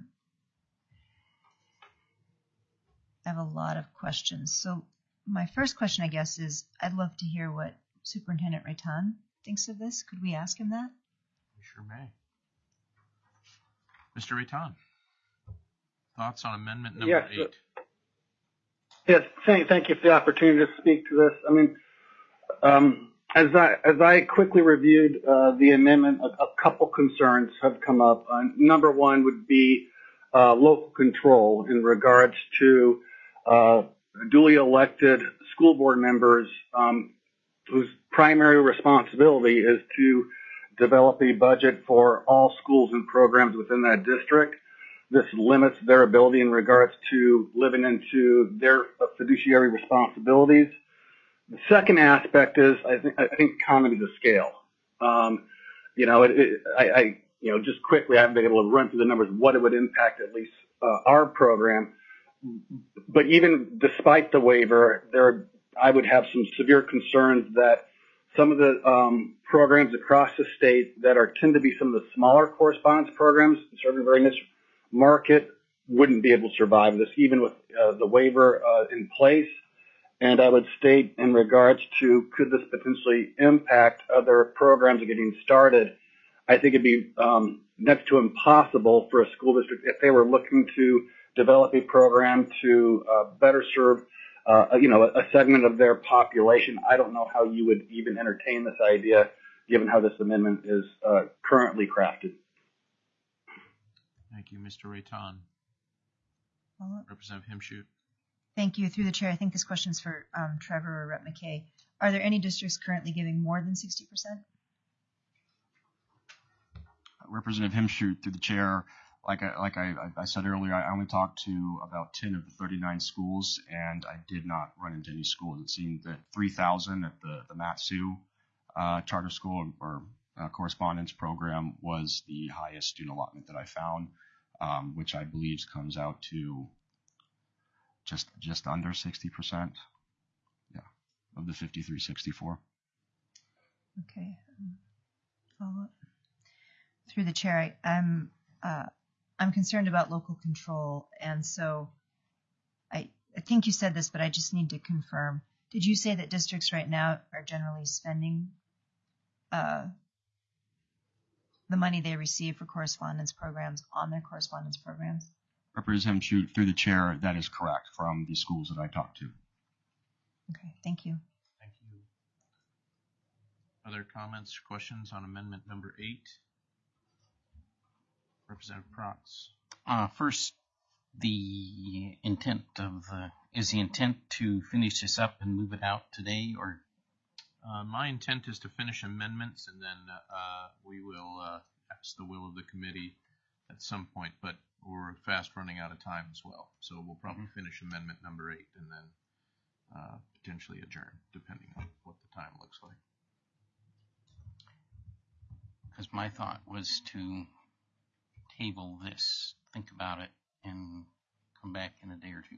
I have a lot of questions. So my first question, I guess, is I'd love to hear what Superintendent Ratan thinks of this. Could we ask him that? We sure may. Mr. Ratan, thoughts on amendment number 8? Yes, thank you for the opportunity to speak to this. I mean, as I quickly reviewed the amendment, a couple concerns have come up. Number one would be local control in regards to duly elected school board members whose primary responsibility is to develop a budget for all schools and programs within that district. This limits their ability in regards to living into their fiduciary responsibilities. The second aspect is, I think economies of scale. Just quickly, I haven't been able to run through the numbers, what it would impact at least our program. But even despite the waiver, I would have some severe concerns that some of the programs across the state that tend to be some of the smaller correspondence programs serving a very niche market wouldn't be able to survive this, even with the waiver in place. And I would state in regards to could this potentially impact other programs getting started, I think it'd be next to impossible for a school district if they were looking to develop a program to better serve a segment of their population. I don't know how you would even entertain this idea given how this amendment is currently crafted. Thank you, Mr. Ratan. Representative Hemshoot. Thank you. Through the chair, I think this question is for Trevor or Rep. McKay. Are there any districts currently giving more than 60%? Representative Hemshoot, through the chair, like I said earlier, I only talked to about 10 of the 39 schools, and I did not run into any schools. It seemed that 3,000 at the Mat-Su charter school or correspondence program was the highest student allotment that I found, which I believe comes out to just under 60%, of the 5364. Okay. Follow up. Through the chair, I'm concerned about local control, and so I think you said this, but I just need to confirm. Did you say that districts right now are generally spending the money they receive for correspondence programs on their correspondence programs? Representative Hemshoot, through the chair, that is correct from the schools that I talked to. Okay, thank you. Thank you. Other comments, questions on amendment number 8? Representative Prox. First, the intent is the intent to finish this up and move it out today, or? My intent is to finish amendments, and then we will ask the will of the committee at some point, but we're fast running out of time as well. So we'll probably finish amendment number 8 and then potentially adjourn, depending on what the time looks like. Because my thought was to table this, think about it, and come back in a day or two.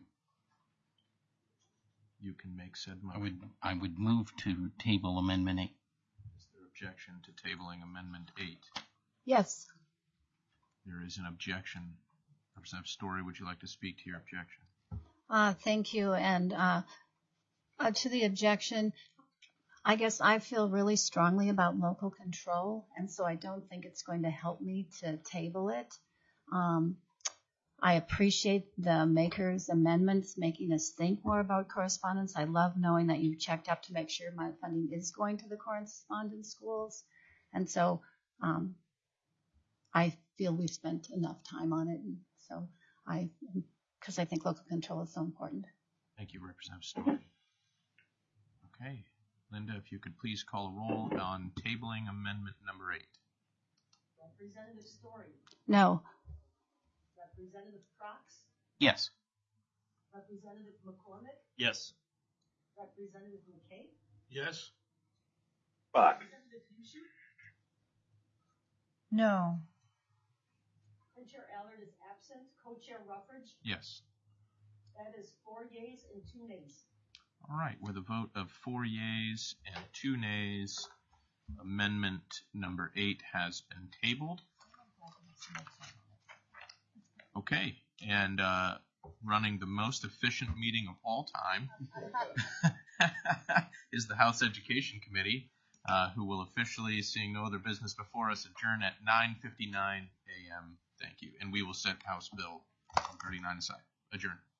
You can make said motion. I would move to table amendment 8. Is there objection to tabling amendment 8? Yes. There is an objection. Representative Story, would you like to speak to your objection? Thank you. And to the objection, I guess I feel really strongly about local control, and so I don't think it's going to help me to table it. I appreciate the maker's amendments making us think more about correspondence. I love knowing that you checked up to make sure my funding is going to the correspondence schools. And so I feel we've spent enough time on it. And so because I think local control is so important. Thank you, Representative Story. Okay. Linda, if you could please call a roll on tabling amendment number 8. Representative Story. No. Representative Prox. Yes. Representative McCormick. Yes. Representative McKay. Yes. Representative Hemshoot. No. Co-Chair Allard is absent. Co-Chair Ruffridge. Yes. That is 4 yeas and 2 nays. All right. With a vote of 4 yeas and 2 nays, amendment number 8 has been tabled. Okay, and running the most efficient meeting of all time is the House Education Committee, who will officially, seeing no other business before us, adjourn at 9:59 a.m. Thank you. And we will set House Bill 139 aside. Adjourn.